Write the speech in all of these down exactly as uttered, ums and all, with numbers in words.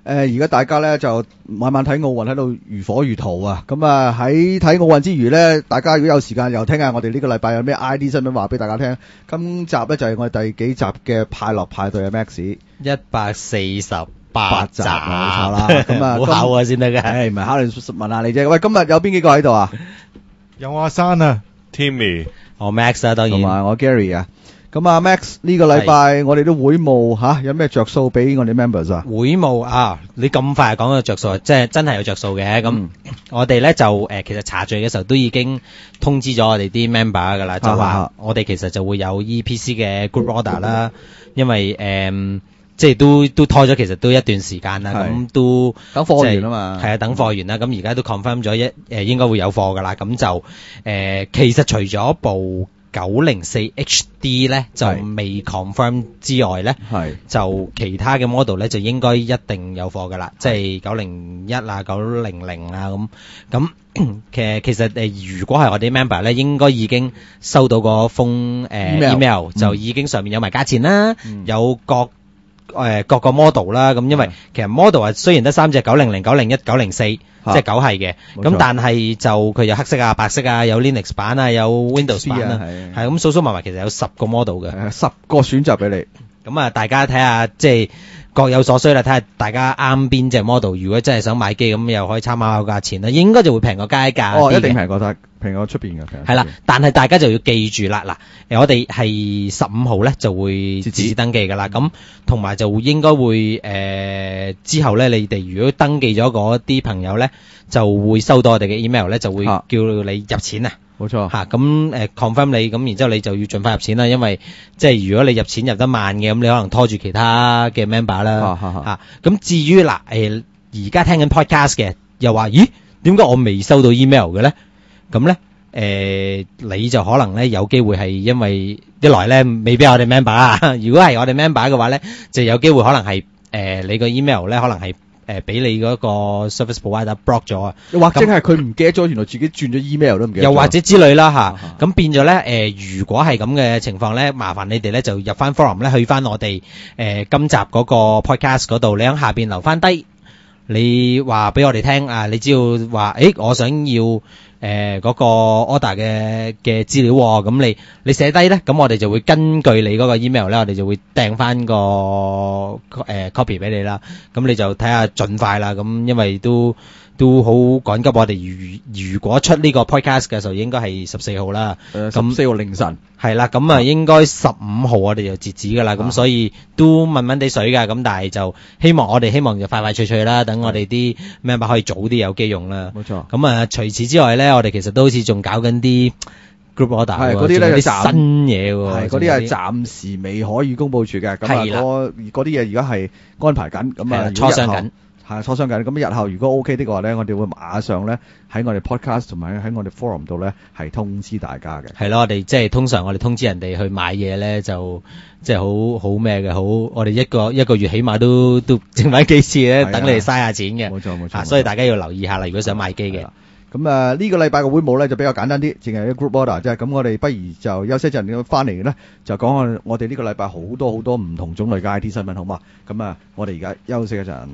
誒而家大家咧就晚晚睇奧運喺度如火如荼啊！咁啊喺睇奧運之餘咧，大家如果有時間又聽下我哋呢個禮拜有咩 I D 新聞話俾大家聽。今集咧就係我哋第幾集嘅派樂派對啊 Max 一百四十八集， 冇錯啦。咁啊， 好考啊先得嘅。 誒唔係考你問下你啫。喂，今日有邊幾個喺度啊？ 有阿山啊 ，Timmy， 我 Max 啊，當然同埋我 Gary 啊。咁啊 Max 呢個禮拜我哋都會務吓，有咩着數俾我哋 members 啊？ 會務啊，你咁快講到着數，即係真係有着數嘅。咁、嗯、我哋咧就誒、呃，其實查罪嘅時候都已經通知咗我哋啲 member 噶啦，就話我哋其實就會有 E P C 嘅 group order 啦，因為誒、呃、即係都都拖咗，其實都一段時間啦，咁都等貨源啊嘛， 係啊，等貨源啦。咁而家都 confirm 咗一誒、呃，應該會有貨噶啦。咁就誒、呃，其實除咗部九零四 H D 咧就未 confirm 之外咧，就其他嘅 model 咧就應該一定有貨噶啦，即係九零一啊、九零零啊咁。咁其實其實誒，如果係我哋 member 咧，應該已經收到個封誒、呃、email, email、嗯、就已經上面有埋價錢啦、嗯，有各誒、呃、各個 model 啦。咁因為其實 model 係雖然得三隻九零零、九零一、九零四。即係九係嘅，咁但係就佢有黑色啊、白色啊，有 Linux 版啊，有 Windows 版啊，係咁數數埋埋，其實有十個 model 嘅， 十個選擇俾你。 咁啊，大家睇下，即係各有所需啦，睇下大家啱邊隻 model。如果真係想買機，咁又可以參考下價錢啦，應該就會平過街價。 哦，一定平過得平過出邊嘅。 係啦，但係大家就要記住啦，嗱，誒，我哋係十五號咧就會截止登記噶啦，咁同埋就應該會誒、呃、之後咧，你哋如果登記咗嗰啲朋友咧，就會收到我哋嘅 email 咧，就會叫你入錢啊。冇錯嚇，咁誒 confirm 你，咁然之後你就要盡快入錢啦，因為即係如果你入錢入得慢嘅，咁你可能拖住其他嘅 member 啦嚇。咁至於嗱誒，而家聽緊 podcast 嘅，又話咦點解我未收到 email 嘅咧？咁咧誒，你就可能咧有機會係因為一來咧未必係我哋 member 啊，如果係我哋 member 嘅話咧，就有機會可能係誒、呃、你個 email 咧可能係。誒、呃，俾你嗰個 service provider block 咗啊， 又或者係佢唔記得咗，原來自己轉咗 email 都唔記得， 又或者之類啦吓，咁、啊、變咗咧，誒、呃，如果係咁嘅情況咧，麻煩你哋咧就入翻 forum 咧，去翻我哋誒、呃、今集嗰個 podcast 嗰度，你喺下邊留翻低，你話俾我哋聽啊，你只要話，誒，我想要誒嗰、呃那個 order 嘅嘅資料，咁你你寫低咧，咁我哋就會根據你嗰個 email 咧，我哋就會掟翻個誒、呃、copy 俾你啦。咁你就睇下盡快啦。咁因為都都好趕急，我哋如如果出呢個 podcast 嘅時候，應該係十四號啦。咁十四號凌晨係啦，咁啊應該十五號我哋就截止噶啦。咁、啊、所以都悶悶地水噶。咁但係就希望我哋希望就快快脆脆啦，等我哋啲 member 可以早啲有機用啦。冇錯。咁啊，除此之外咧，我哋其實都好似仲搞緊啲 group order，係嗰啲咧啲新嘢喎， 係嗰啲係暫時未可以公佈住嘅。咁啊，嗰嗰啲嘢而家係安排緊，咁啊磋商緊。 係磋商緊，咁日後如果 OK 的話咧，我哋會馬上咧喺我哋 podcast 同埋喺我哋 forum 度咧係通知大家嘅。 係咯，我哋即係通常我哋通知人哋去買嘢咧，就即係好好咩嘅，好我哋一個一個月起碼都都整翻幾次咧，等你哋嘥下錢嘅。冇錯冇錯，啊，所以大家要留意下啦，如果想買機嘅。 咁啊呢個禮拜嘅會務咧就比較簡單啲，淨係啲 group order 啫。咁我哋不如就休息一陣，翻嚟咧就講下我哋呢個禮拜好多好多唔同種類嘅 I T 新聞，好嘛？咁啊，我哋而家休息一陣。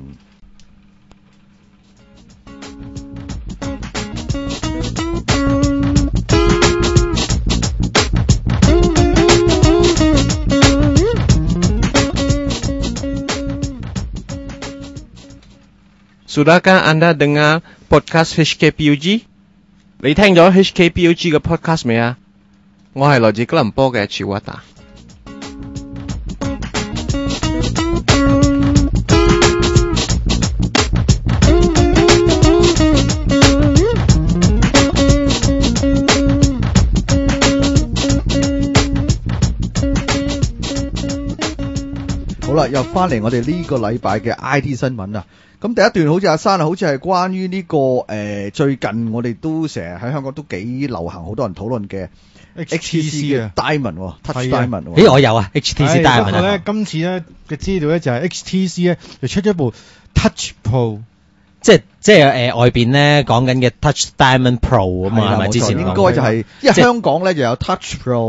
Sudahkah Anda dengar podcast H K P U G？ 你聽咗 H K P U G 嘅 podcast 未啊？我係來自吉隆坡嘅 Chiwata。 好啦，又翻嚟我哋呢個禮拜嘅 I T 新聞啊！咁第一段好似阿珊啊，好似係關於呢、這個誒、呃、最近我哋都成日喺香港都幾流行，好多人討論嘅 H T C 嘅 Diamond、Touch Diamond。 咦，我有啊 H T C Diamond 啊！ 咧今次咧嘅資料咧就係 H T C 咧就出咗部 Touch Pro， 即係即係誒、呃、外邊咧講緊嘅 Touch Diamond Pro 啊嘛，係咪之前應該就係、是，因為香港咧就有 Touch Pro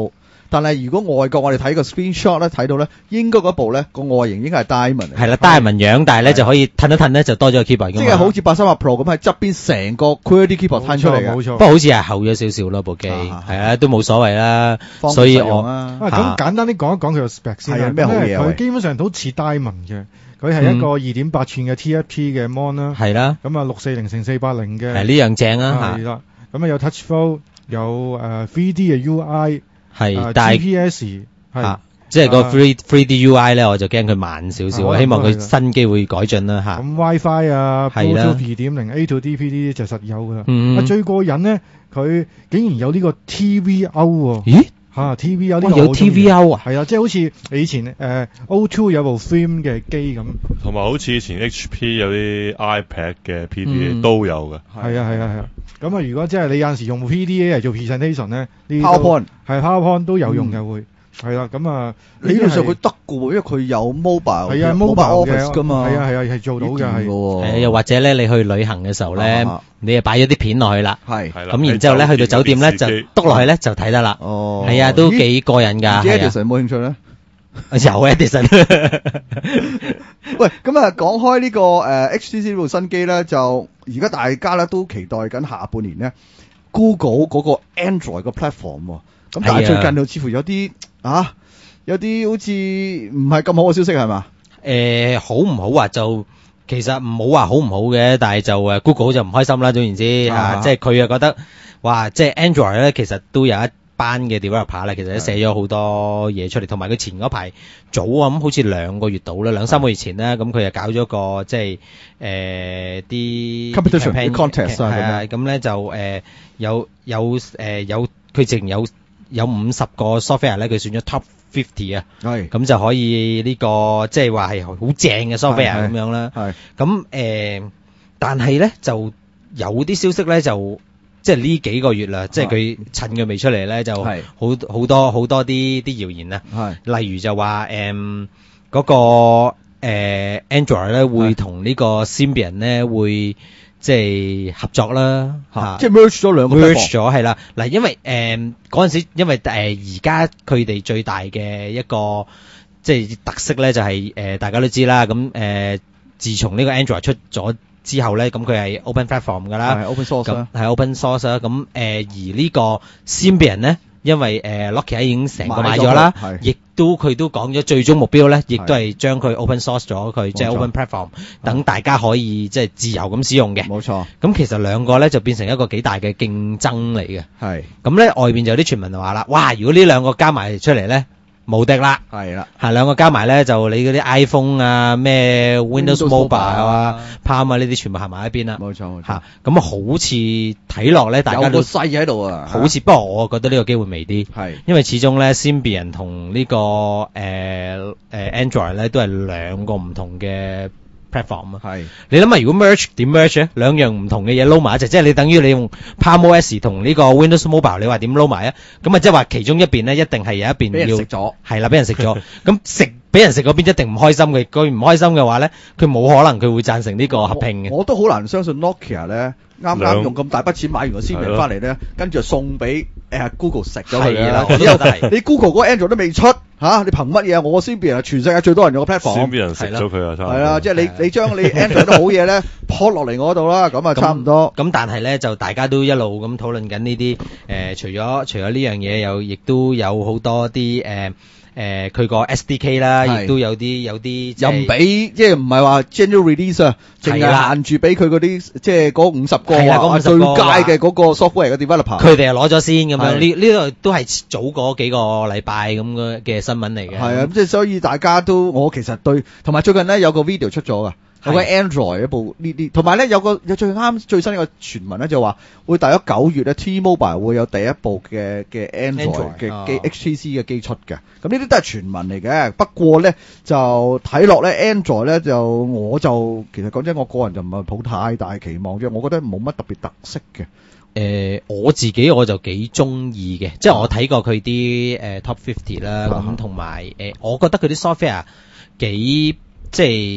但係如果外國我哋睇個 screenshot 咧，睇到咧，應該嗰部咧個外形應該係 Diamond 嚟嘅。 係啦，Diamond 樣，但係咧就可以褪一褪咧就多咗個 keyboard 㗎嘛。 即係好似八三八 Pro 咁喺側邊成個 QWERTY keyboard 攤出嚟嘅。 冇錯。 不過好似係厚咗少少咯，部機啊係啊，都冇所謂啦。 方便所以實用我啊啊，咁簡單啲講一講佢個 spec 先啦。 係啊咩好嘢啊喂佢基本上都似 Diamond 嘅，佢係一個二點八寸嘅 T F T 嘅 mon 啦。 係啦， 咁啊六四零乘四八零嘅。 係呢樣正啊係啦。咁啊有 Touch Fold，有誒 three D 嘅 U I， 係，但係 G P S 係。 啊即係個 three three D U I 咧，我就驚佢慢少少， 啊希望佢新機會改進啦嚇。 咁 WiFi 啊係啦 ，Bluetooth 二點零 A to D P D 就實有㗎啦。 嗯啊最過癮咧，佢竟然有呢個 T V O 喎。 咦？ 嚇 T V O 呢哇有個我好鍾意 T V O 啊？ 係啊，即係好似以前誒 O two 有部 Film 嘅機咁。 同埋好似以前 H P 有啲 iPad 嘅 P D A 嗯都有嘅。 係啊係啊係啊。咁啊，如果即係你有陣時用 P D A 嚟做 presentation 咧，呢啲都 PowerPoint 係 PowerPoint 都有用嘅會。係啦，咁啊， 理論上佢呢得嘅喎，因為佢有 mobile 係啊 mobile mobile office 㗎嘛。 係啊係啊係做到嘅係。 誒又或者咧，你去旅行嘅時候咧啊， 你就擺咗啲片落去啦。 係係啦。 咁然之後咧，去到酒店咧就篤落去咧就睇得啦。 哦， 係啊，都幾過癮㗎。 唔知係啊 Edison 有冇興趣咧？ 有 Edison。 喂，咁啊講開呢個誒 H T C 呢部新機咧，就而家大家咧都期待緊下半年咧 Google 嗰個 Android 個 platform 喎。咁但係最近又似乎有啲啊，有啲好似唔係咁好嘅消息係嘛？ 誒好唔好啊？就其實唔好話好唔好嘅，但係就誒 Google 就唔開心啦。總言之啊啊，即係佢又覺得哇，即係 Android 咧，其實都有一班嘅 developer 咧，其實都寫咗好多嘢出嚟，同埋佢前嗰排早啊，咁好似兩個月到啦，兩三個月前咧，咁佢又搞咗個即係誒啲 Competition campaign- 啲 contest 啊係啊，咁咧就誒有有誒有佢淨有有五十個 software 咧，佢選咗 top fifty 啊， 係咁就可以呢個即係話係好正嘅 software 係係咁樣啦。 係咁誒，但係咧就有啲消息咧就。即係呢幾個月啦，即係佢趁佢未出嚟咧，就好係好多好多啲啲謠言啊。 係例如就話誒嗰個誒 Android 咧會同呢個 Symbian 咧會即係合作啦嚇， 即係 merge 咗兩個 merge platform 咗係啦。嗱，因為誒嗰陣時，因為誒而家佢哋最大嘅一個即係特色咧，就係誒大家都知啦。咁誒自從呢個 Android 出咗之後咧，咁佢係 open platform 㗎啦， 係 open source 咁啦係 open source 啦。咁誒而呢個 Symbian 咧，因為誒 Nokia 已經成個買咗啦買咗佢係， 亦都佢都講咗最終目標咧，亦都係將佢 open source 咗佢，即係冇錯 open platform，等大家可以即係自由咁使用嘅。 冇錯， 咁其實兩個咧就變成一個幾大嘅競爭嚟嘅。 係咁咧外邊就有啲傳聞就話啦，哇！如果呢兩個加埋出嚟咧，無敵啦！ 係啦， 係兩個加埋咧，就你嗰啲 iPhone 啊、咩 Windows Windows Mobile Mobile 啊、Palm 啊呢啲全部行埋一邊啦。 冇錯冇錯嚇，咁啊好似睇落咧，大家都有個勢喺度啊， 好似，不過我覺得呢個機會微啲。 係因為始終咧 Symbian 同呢個誒誒 Android 咧都係兩個唔同嘅 platform 啊。 係你諗下，如果 merge 點 merge 咧？兩樣唔同嘅嘢撈埋一齊，即係你等於你用 PalmOS 同呢個 Windows Mobile，你話點撈埋啊？咁啊，即係話其中一邊咧一定係有一邊俾人要食咗， 係啦，俾人食咗。咁食俾人食嗰邊一定唔開心嘅，佢唔開心嘅話咧，佢冇可能佢會贊成呢個合併嘅。 我我都好難相信 Nokia 咧，啱啱兩用咁大筆錢買完個 Symbian 係咯翻嚟咧，跟住就送俾誒 Google 食咗佢係啦啦。 我都覺得係你 Google 嗰個 Android 都未出嚇，你憑乜嘢啊？我 Symbian 係全世界最多人用嘅先 platform。 俾人食咗佢啊，差唔多係啦，即係係啊你你將你 Android 都好嘢咧，port 落嚟我度啦，咁啊差唔多。 咁但係咧就大家都一路咁討論緊呢啲誒，除咗除咗呢樣嘢，有亦都有好多啲誒誒佢個 S D K 啦， 係亦都有啲有啲即又係唔俾，即係唔係話 general release 啊，淨係啦係限住俾佢嗰啲，即係嗰五十個係啦嗰啊 50個最佳嘅嗰個 software 嘅 developer。 佢哋又攞咗先咁樣， 係呢呢度都係早嗰幾個禮拜咁嘅嘅新聞嚟嘅。 係啊，即係所以大家都，我其實對，同埋最近咧有個 video 出咗噶，有個 Android 一部呢啲，同埋咧有個有最啱最新一個傳聞咧就話會大約九月咧 T-Mobile 會有第一部嘅嘅 Android 嘅機 H T C 嘅機出嘅，咁呢啲都係傳聞嚟嘅。不過咧就睇落咧 Android 咧就我就其實講真，我個人就唔係抱太大期望啫，我覺得冇乜特別特色嘅。 誒、我自己我就幾中意嘅，即係我睇過佢啲誒 Top fifty 啦， 啊咁同埋誒，我覺得佢啲 software 幾即係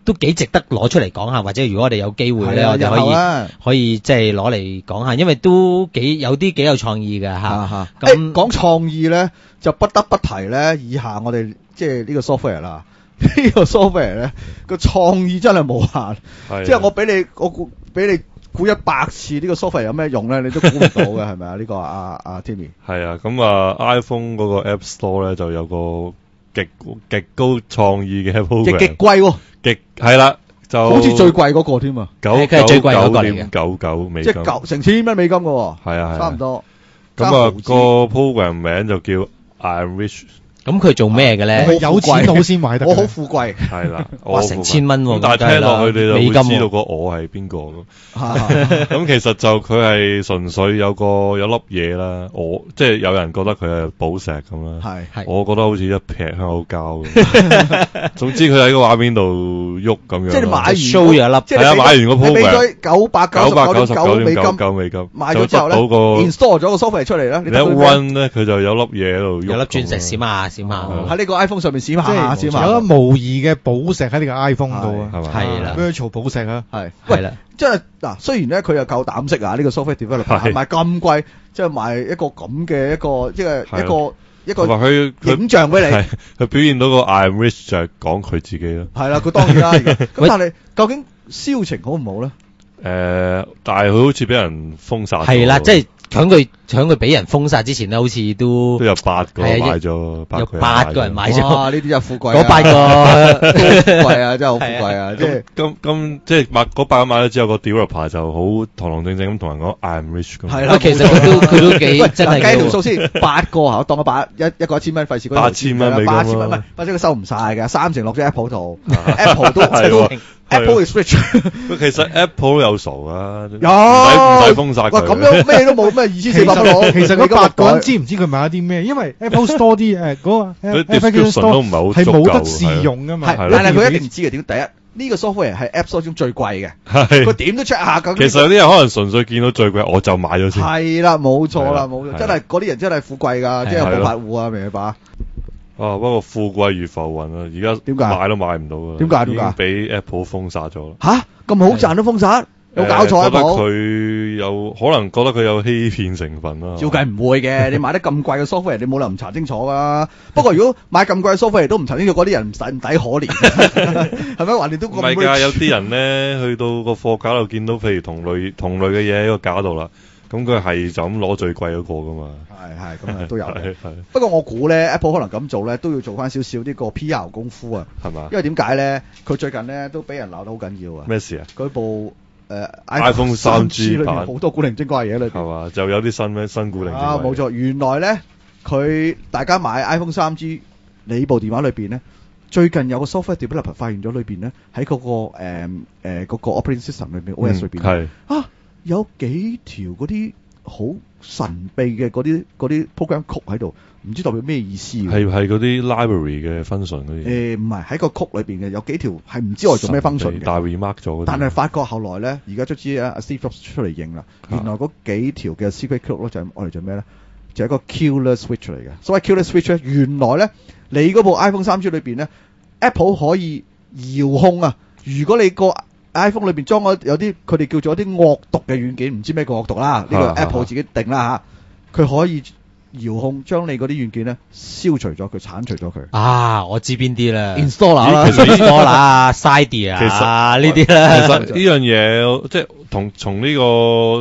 都幾值得攞出嚟講下，或者如果我哋有機會咧， 係啊我哋可以日後啊可以即係攞嚟講下，因為都幾有啲幾有創意嘅嚇。 嚇咁咁講創意咧，就不得不提咧，以下我哋即係呢個 software 啦。呢個 software 咧個創意真係無限， 係即係我俾你我估俾你估一百次呢個 software 有咩用咧，你都估唔到嘅係咪啊？呢個阿阿 Timmy 係啊，咁啊 iPhone 嗰個 App Store 咧就有個極極高創意嘅 program， 亦極貴喎， 極係啦，就好似最貴嗰個添啊， 九係佢係最貴嗰個嚟嘅九點九九美金， 即係九成千蚊美金嘅喎， 係啊係啊差唔多。 咁啊爭毫子個 program 名就叫 I'm Rich， 咁佢做咩嘅咧？ 我有錢佬先買得嘅。 我好富貴， 係啦， 哇我成千蚊喎咁但係聽落去你就美金喎會知道個我係邊個咁。咁其實就佢係純粹有個有粒嘢啦，我即係有人覺得佢係寶石咁啦， 係係我覺得好似一劈香口膠咁。總之佢喺個畫面度喐咁樣咯。 即係你買完 show 咗一粒即係係啊，買完個你俾 program 咗九百九十九百九九點九美十九點九金九美金， 買咗之後咧就得到個 ，install 咗個 software 出嚟咧，你你一得到咩 run 咧，佢就有粒嘢喺度喐咁樣， 有粒鑽石閃下閃下。 哦喺呢個 iPhone 上面閃下閃即係下， 有粒模擬嘅寶石喺你個 iPhone 度啊， 係嘛？ 係啦 ，virtual 寶石啊， 係喂係啦， 即係嗱，雖然咧佢又夠膽識啊，呢個 software developer 係係賣咁貴，即係賣一個咁嘅一個即係係一個一同埋個佢佢影像俾你， 係佢表現到個 I'm rich 就係講佢自己咯。 係啦，佢當然啦。而家咁喂但係究竟銷情好唔好咧？ 誒，但係佢好似俾人封殺咗， 係啦，即係響佢響佢俾人封殺之前咧，好似都都有八個係啊買咗， 有八個人買咗。 哇！呢啲真係富貴啊， 嗰八個富貴啊，真係好富貴啊！即係咁咁即係買嗰八個買咗之後，個 developer 就好堂堂正正咁同人講 I'm rich 咁。 係啦喂，其實佢都佢都幾喂， 真係計條幾數先，八個嚇，當個八一一個一千蚊，費事嗰啲八千蚊美金八千蚊，唔咯係，或者佢收唔晒嘅，三成落咗 Apple 度，Apple 都係都喎 Apple is rich， 喂其實 Apple 都有數啊，唔使有唔使封殺喂， 佢。 咁樣咩都冇，咩二千其四百蚊攞， 實其實嗰八個人知知唔知佢買咗啲咩？因為 Apple Store 啲誒嗰個佢 Apple description 都唔係好係冇得足夠試用噶嘛。 係， 係但係佢一定知嘅。點第一呢個 software 係 App Store 中最貴嘅， 係佢點都 check 下究竟其實有啲人可能純粹見到最貴，我就買咗先。 係啦，冇錯啦， 係啦冇錯， 係真係嗰啲人真係富貴㗎，即係有係咯暴發戶啊，明唔明白？ 啊，不過富貴如浮雲啊，而家點解買都買唔到啊？ 點解點解已經俾 Apple 封殺咗啦。 吓咁好賺都封殺，有搞錯啊誒覺得冇？ 佢有可能覺得佢有欺騙成分啦。 照計唔會嘅，你買得咁貴嘅 software，你冇理由唔查清楚㗎。不過如果買咁貴嘅 software 都唔查清楚，嗰啲人唔使唔抵可憐，係咪？橫掂都咁唔係㗎， rich 有啲人咧去到個貨架度見到，譬如同類同類嘅嘢喺個架度啦，咁佢係就咁攞最貴嗰個㗎嘛。 係係咁啊，都有嘅。 係係不過我估咧，Apple 可能咁做咧，都要做翻少少呢個 P R 功夫啊。 係嘛因？為點解咧？佢最近咧都俾人鬧得好緊要啊。 咩事啊？ 佢部誒 iPhone 三 G 裏面版好多古靈精怪嘢喺裏邊係嘛？就有啲新咩新古靈精怪啊，冇錯，原來咧佢大家買 iPhone 三 G，你部電話裏邊咧，最近有個 software developer 發現咗裏邊咧喺嗰個誒誒嗰個 operating system 裏邊 O S 裏邊係啊有幾條嗰啲好神秘嘅嗰啲嗰啲 program 曲喺度，唔知代表咩意思嘅。 係係嗰啲 library 嘅 function 嗰啲。 誒唔係喺個曲裏邊嘅有幾條係唔知我做咩 function 嘅。 但係 remark 咗嗰啲。 但係發覺後來咧，而家卒之啊 Steve Jobs 出嚟認啦， 啊原來嗰幾條嘅 secret code 咧就係我哋做咩咧？就係一個 killer switch 嚟嘅。所謂 killer switch 咧，原來咧你嗰部 iPhone 三 G 裏邊咧 ，Apple 可以遙控啊。如果你個 iPhone 裏邊裝咗有啲佢哋叫做一啲惡毒嘅軟件，唔知咩叫惡毒啦，呢、個啊 Apple 自己定啦嚇。佢可以遙控將你嗰啲軟件咧消除咗佢，剷除咗佢。 啊，我知邊啲啦 Installer 啦咦其實呢 installer 啦，Cydia 其實啊呢啲其啦， 實呢樣嘢即係同從呢個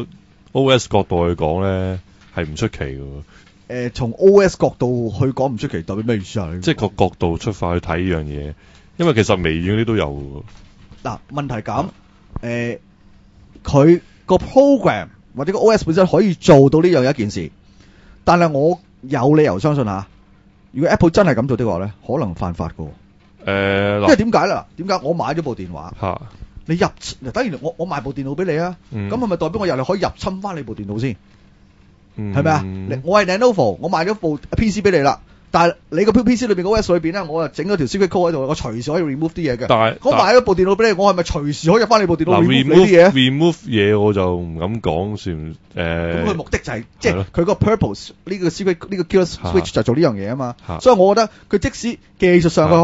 O S 角度去講咧，係唔出奇嘅喎。 誒、從 O S 角度去講唔出奇，代表咩意思啊？ 即係個角度出發去睇呢樣嘢，因為其實微軟嗰啲都有嘅喎。 嗱，問題咁，誒，佢個 program 或者個 O S 本身可以做到呢樣一件事，但係我有理由相信嚇，如果 Apple 真係咁做的話咧，可能犯法嘅喎。 誒因為嗱點解咧？點解我買咗部電話， 嚇， 你入嗱，等於我我賣部電腦俾你啊， 嗯咁係咪代表我入嚟可以入侵翻你部電腦先？ 係係咪啊？你我係 Lenovo，我賣咗部 P C 俾你啦，但係你個 P C 裏邊個 O S 裏邊咧，我就整咗條 secret code 喺度，我隨時可以 remove 啲嘢嘅。 但係我買咗部電腦俾你，我係咪隨時可以入翻你部電腦嗱 remove 你啲嘢 remove remove 嘢我就唔敢講，算唔咁佢誒目的就係、即係係咯佢個 purpose 呢個 secret 呢個 killer switch 就係做呢樣嘢啊嘛， 嚇所以我覺得佢即使技術上佢可行，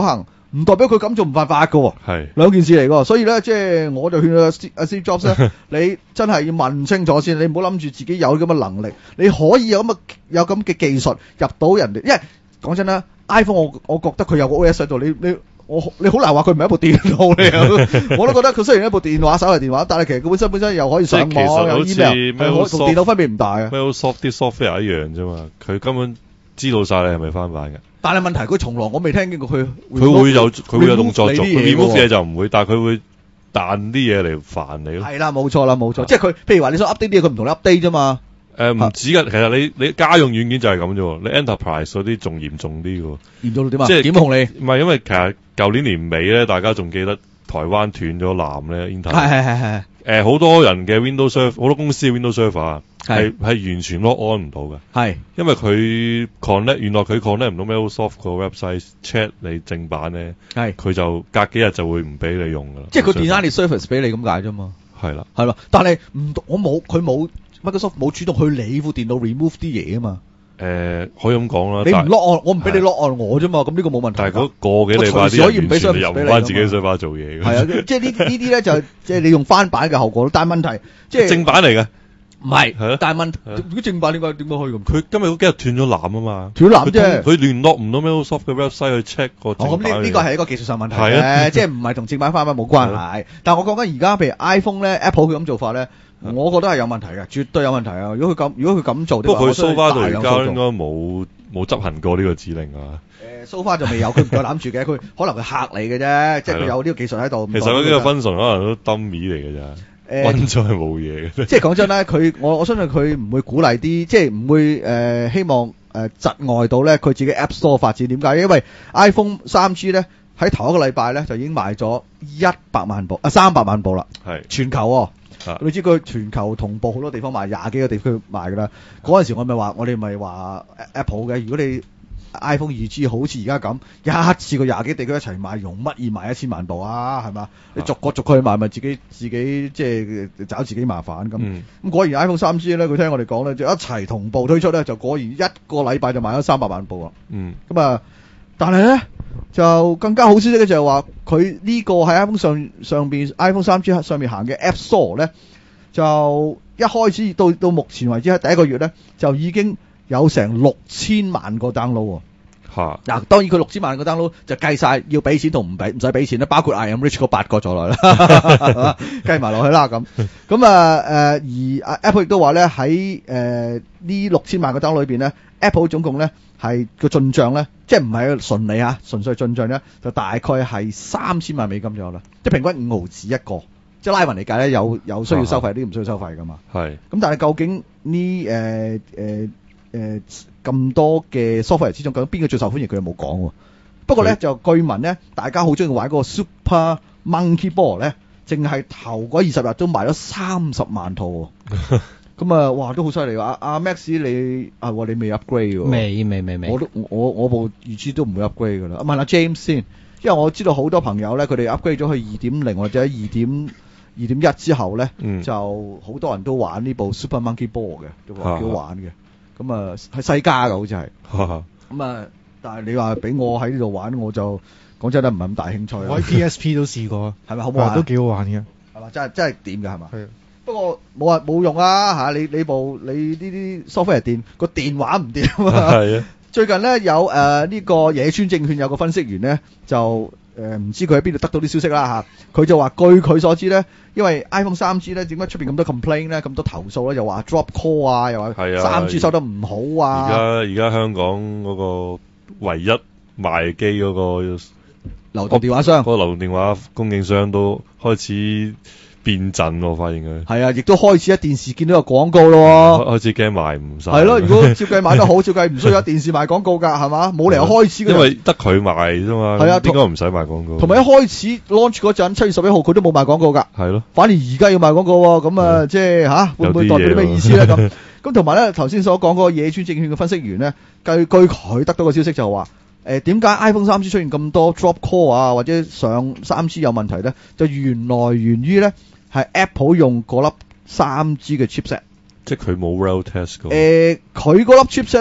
唔代表佢咁做唔犯法㗎喎。 係兩件事嚟㗎，所以咧，即係我就勸阿 Steve 阿 Steve Jobs 咧，你真係要問清楚先，你唔好諗住自己有咁嘅能力，你可以有咁嘅有咁嘅技術入到人哋，因為講真啦 ，iPhone 我我覺得佢有個 O S 喺度，你你我你好難話佢唔係一部電腦嚟，我都覺得佢雖然一部電話手提電話，但係其實佢本身本身又可以上網， 即係其實有好似 email，係可同電腦分別唔大啊。 Microsoft 啲 software 一樣啫嘛，佢根本知道晒你係咪翻版嘅。 但係問題佢從來我未聽見過佢佢會有佢會有動作做 remove ，remove 嘢就唔會，但係佢會彈啲嘢嚟煩你咯。 係啦，冇錯啦，冇錯，即係佢譬如話你想 update 啲嘢，佢唔同你 update 啫嘛。 誒唔止㗎，其實你你家用軟件就係咁啫喎，你 Enterprise 嗰啲仲嚴重啲㗎喎。 嚴重到點啊？ 即係檢控你。 唔係因為其實舊年年尾咧，大家仲記得台灣斷咗纜咧 Intel。 係係係係。 誒好多人嘅 Windows Server，好多公司嘅 Windows Server 啊， 係係係完全 log on 唔到嘅。 係。 因為佢 connect 原來佢 connect 唔到 Microsoft 個 website check 你正版咧， 係佢就隔幾日就會唔俾你用㗎啦。 即係佢 design 你 service 俾你咁解啫嘛。 係啦， 係咯，但係唔我冇佢冇 Microsoft 冇主動去你副電腦 remove 啲嘢啊嘛。 誒、呃、可以咁講啦。 你唔但 lock on，我唔俾你 lock on 我啫嘛，咁呢個冇問題。 但係嗰個幾禮拜啲人完全入唔翻自己 server 做嘢嘅。 係啊，即係呢呢啲咧就即係你用翻版嘅後果咯。但係問題即係正版嚟嘅。 唔係， 係啊但係問係啊如果正版點解點解可以咁？ 佢今日嗰幾日斷咗纜啊嘛， 斷纜啫佢通佢聯絡唔到 Microsoft 嘅 website 去 check 個哦， 正版嘅。 咁呢呢個係一個技術上問題係啊嘅，即係唔係同正版翻版冇關係。但係我講緊而家譬如 iPhone 咧 ，Apple 佢咁做法咧，我覺得係有問題嘅，絕對有問題啊！如果佢咁，如果佢咁做， 不過佢 so far 到而家家應該冇冇執行過呢個指令啊。 誒 so far 就未有，佢唔夠膽住嘅，佢可能佢嚇你嘅啫，即係佢有呢個技術喺度。 其實嗰幾個 function 可能都 dummy 嚟嘅咋。 誒溫咗係冇嘢嘅， 即係講真咧，佢我我相信佢唔會鼓勵啲，即係唔會誒、呃、希望誒、呃、窒礙到咧佢自己 App Store 發展。點解？因為 iPhone 三 G 咧喺頭一個禮拜咧就已經賣咗一百萬部啊三百萬部啦， 係全球、哦。 啊你知佢全球同步好多地方賣，廿幾個地區賣㗎啦。嗰陣時我咪話，我哋咪話 Apple 嘅，如果你 iPhone 二 G 好似而家咁，一次過廿幾地區一齊賣，用乜易賣一千萬部啊？係嘛？你逐個逐個去賣，咪自己自己即係找自己麻煩咁。咁、 嗯、 果然 iPhone 三 G 咧，佢聽我哋講咧，就一齊同步推出咧，就果然一個禮拜就賣咗三百萬部啦。 嗯。 咁啊，但係咧就更加好消息嘅就係話，佢呢個喺 iPhone 上上邊 iPhone 三 G 上面行嘅 App Store 咧，就一開始到到目前為止喺第一個月咧，就已經有成六千萬個 download 喎。 嚇！ 嗱，當然佢六千萬個 download 就計晒要俾錢同唔俾唔使俾錢啦，包括 I Am Rich 嗰八個在內啦，計埋落去啦咁。咁啊誒而 Apple 亦都話咧喺誒呢六千萬個 download 裏邊咧 ，Apple 總共咧係個進帳咧，即係唔係純利嚇，純粹進帳咧就大概係三千萬美金左右啦，即係平均五毫子一個。即係拉勻嚟計咧，有有需要收費，啲唔需要收費噶嘛。 係。 咁但係究竟呢誒誒誒咁多嘅 software 之中，究竟邊個最受歡迎？佢又冇講喎。不過咧就據聞咧，大家好中意玩嗰個 Super Monkey Ball 咧，淨係頭嗰二十日都賣咗三十萬套喎。咁啊，哇，都好犀利喎！阿阿 Max 你啊，你未 upgrade 喎？ 未未未未。 我都我我部二 G 都唔會 upgrade 噶啦。問下 James 先，因為我知道好多朋友咧，佢哋 upgrade 咗去二點零或者二點二點一之後咧， 嗯、 就好多人都玩呢部 Super Monkey Ball 嘅，都話幾好玩嘅。咁啊，係世嘉嘅好似係。咁啊，但係你話俾我喺呢度玩，我就講真係唔係咁大興趣。 我喺 P S P 都試過， 係咪好唔好玩？ 都幾好玩嘅。 係嘛？真係真係掂㗎係嘛？ 係。 不過冇話冇用啊嚇！你你部你呢啲 software 電個電話唔掂啊！ 係啊。最近咧有誒呢、呃這個野村證券有個分析員咧就。誒、呃、唔知佢喺邊度得到啲消息啦嚇，佢就話據佢所知咧，因為 iPhone 三 G 咧點解出邊咁多 complaint 咧，咁多投訴咧，又話 drop call 啊，又話三 G 收得唔好啊。 而家而家香港嗰個唯一賣機嗰個流動電話商， 嗰、那個流動電話供應商都開始變陣喎，發現佢係啊，亦都開始喺電視見到有廣告咯， 開始驚賣唔晒。 係咯，如果照計賣得好，照計唔需要喺電視賣廣告㗎，係嘛？冇理由開始嘅。 因為得佢賣啫嘛，係啊，應該唔使賣廣告。 同埋一開始 launch 嗰陣，七月十一號佢都冇賣廣告㗎。 係咯。 反而而家要賣廣告喎，咁啊，即係嚇會唔會代表啲咩意思咧？咁咁同埋咧，頭先所講嗰個野村證券嘅分析員咧，據據佢得到嘅消息就話。誒點解 iPhone 三 G 出現咁多 drop call 啊，或者上三 G 有問題咧？就原來源於咧係 Apple 用嗰粒三 G 嘅 chipset， 即係佢冇 real test 過。 誒佢嗰粒 chipset 咧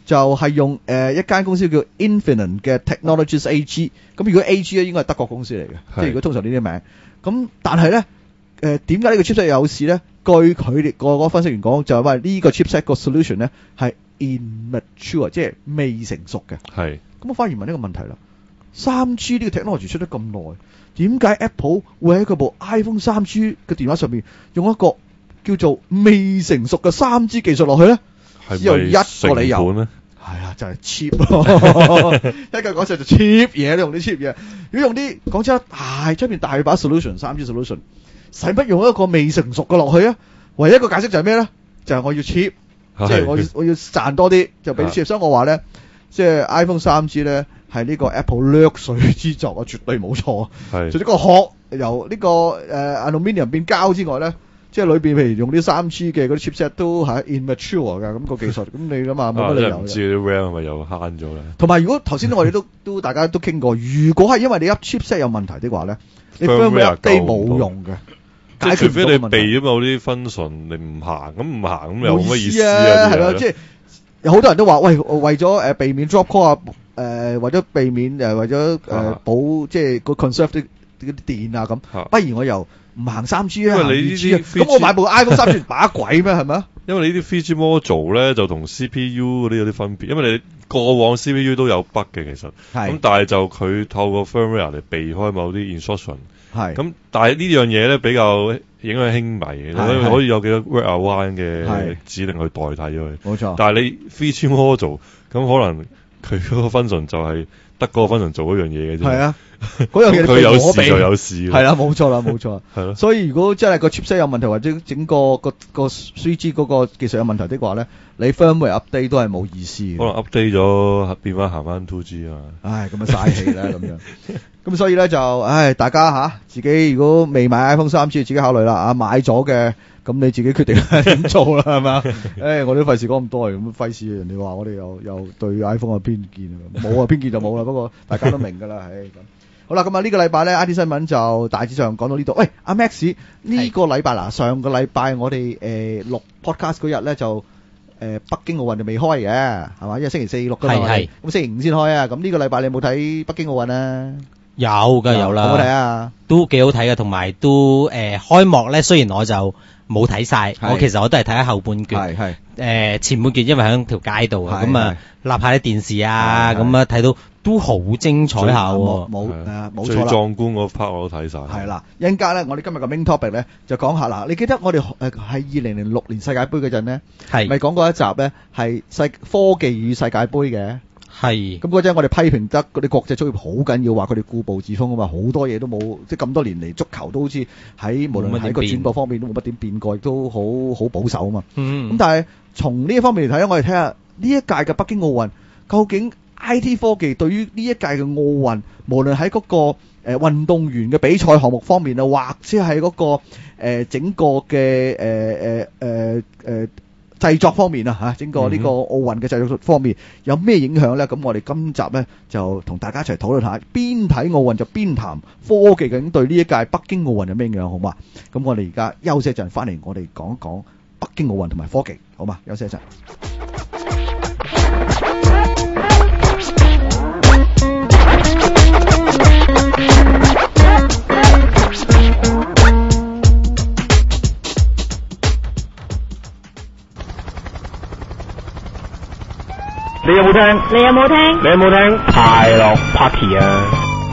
就係用誒、呃、一間公司叫 Infineon 嘅 Technologies A G。咁如果 A G 咧應該係德國公司嚟嘅，即係如果通常呢啲名。咁但係咧誒點解呢個 chipset 有事咧？據佢哋個個分析員講，就係話呢個 chipset 個 solution 咧係 immature，即係未成熟嘅。 係。 咁我反而問呢個問題啦，三 G 呢個 technology 出得咁耐，點解 Apple 會喺佢部 iPhone 三 G 嘅電話上面用一個叫做未成熟嘅三 G 技術落去咧？只有一個理由，係啊，就係、是、cheap 咯。一句講實就 cheap 嘢，你用啲 cheap 嘢。如果用啲講真，係出面大把 solution， 三 G solution， 使乜用一個未成熟嘅落去啊？唯一一個解釋就係咩咧？就係、是、我要 cheap，即係我要我要賺多啲，就俾 cheap。所以我話咧，即係 iPhone 三 G 咧係呢個 Apple 掠水之作啊，絕對冇錯。係除咗個殼由呢、這個誒、uh, aluminium 變膠之外咧。即係裏邊，譬如用啲三 G 嘅嗰啲 chipset 都係 immature 㗎，咁個技術，咁你諗下冇乜理由。唔知啲 RAM 係咪又慳咗咧？同埋如果頭先我哋都都大家都傾過，如果係因為你一 chipset 有問題的話咧，你 firmware update 冇用嘅， 即係除非你避咗某啲 function，你唔行咁唔行咁有乜意思啊？ 係咯，即係有好多人都話，喂，為咗誒避免 drop call 啊，誒為咗避免誒為咗誒保即係個 conserve 啲啲電啊咁，不如我又唔行三 G 啊，咁我買部 iPhone 三 G 把鬼咩？係咪啊？ 因為呢啲 three G module 咧就同 C P U 嗰啲有啲分別，因為你過往 C P U 都有 bug 嘅其實，咁但係就佢透過 firmware 嚟避開某啲 instruction，係咁，但係呢樣嘢咧比較影響輕微嘅，可以可以有幾多 workaround 嘅指令去代替咗佢，冇錯。但係你 three G module 咁可能佢嗰個 function 就係得嗰個 function 做嗰樣嘢嘅啫，係啊。嗰樣嘢佢有事就有事，係啦，冇錯啦，冇錯，係咯。所以如果真係個 chipset 有問題，或者整個個個 three G 嗰個技術有問題的話咧，你 firmware update 都係冇意思嘅。可能 update 咗變翻行翻 two G 啊。唉，咁啊嘥氣啦咁樣。咁所以咧就，唉，大家吓自己如果未買 iPhone 三 G，自己考慮啦。啊，買咗嘅，咁你自己決定點做啦，係嘛？誒，我都費事講咁多，咁費事人哋話我哋又又對 iPhone 有偏見啊，冇啊，偏見就冇啦。不過大家都明㗎啦，唉咁。好啦，咁啊呢個禮拜咧 I T 新聞就大致上講到呢度。喂，阿 Max 呢個禮拜嗱，上個禮拜我哋誒錄 podcast 嗰日咧就誒北京奧運就未開嘅，係嘛？因為星期四錄㗎嘛，係咁星期五先開啊。咁呢個禮拜你有冇睇北京奧運啊？ 有㗎，有啦。 好唔好睇啊？ 都幾好睇嘅，同埋都誒開幕咧。雖然我就冇睇晒，我其實我都係睇下後半段。係係誒前半段，因為喺條街度啊，咁啊立下啲電視啊，咁啊睇到。都好精彩下喎，冇誒冇錯啦，最壯觀嗰 part 我都睇晒。係啦，一陣間咧，我哋今日嘅 main topic 咧就講下啦。你記得我哋誒喺二零零六年世界盃嗰陣咧，係咪講過一集咧係世科技與世界盃嘅？係。咁嗰陣我哋批評得嗰啲國際足協好緊要，話佢哋固步自封啊嘛，好多嘢都冇，即係咁多年嚟足球都好似喺無論喺個轉播方面都冇乜點變過，亦都好好保守啊嘛。嗯。咁但係從呢一方面嚟睇咧，我哋睇下呢一屆嘅北京奧運究竟I T 科技對於呢一屆嘅奧運，無論喺嗰個誒運動員嘅比賽項目方面啊，或者係嗰個誒整個嘅誒誒誒誒製作方面啊嚇，整個呢個奧運嘅製作方面有咩影響咧？咁我哋今集咧就同大家一齊討論下，邊睇奧運就邊談科技究竟對呢一屆北京奧運有咩影響，好嘛？咁我哋而家休息一陣，翻嚟我哋講一講北京奧運同埋科技，好嘛？休息一陣。 你有冇聽？你有冇聽？你有冇聽？快樂 Party 啊！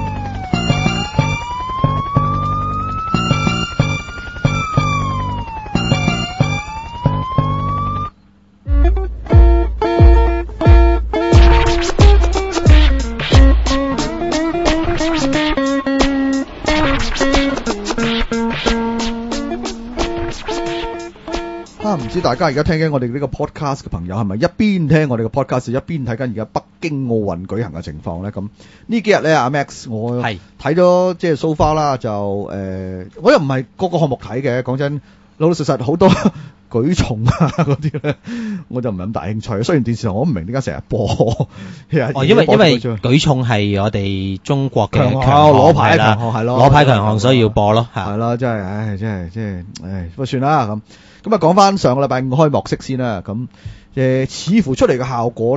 唔知大家而家聽緊我哋呢個 podcast 嘅朋友係咪一邊聽我哋嘅 podcast 一邊睇緊而家北京奧運舉行嘅情況咧？咁呢幾日咧，阿 Max 我睇咗即係 so far 啦，就誒、呃、我又唔係個個項目睇嘅，講真老老實實好多舉重啊嗰啲咧，我就唔係咁大興趣。雖然電視上我唔明點解成日播，哦， 因為因為舉重係我哋中國嘅強項攞牌強項係咯， 攞牌強項所以要播咯， 係咯，真係唉，真係真係唉，不過算啦咁。咁啊，講翻上個禮拜五開幕式先啦。咁誒，似乎出嚟嘅效果咧，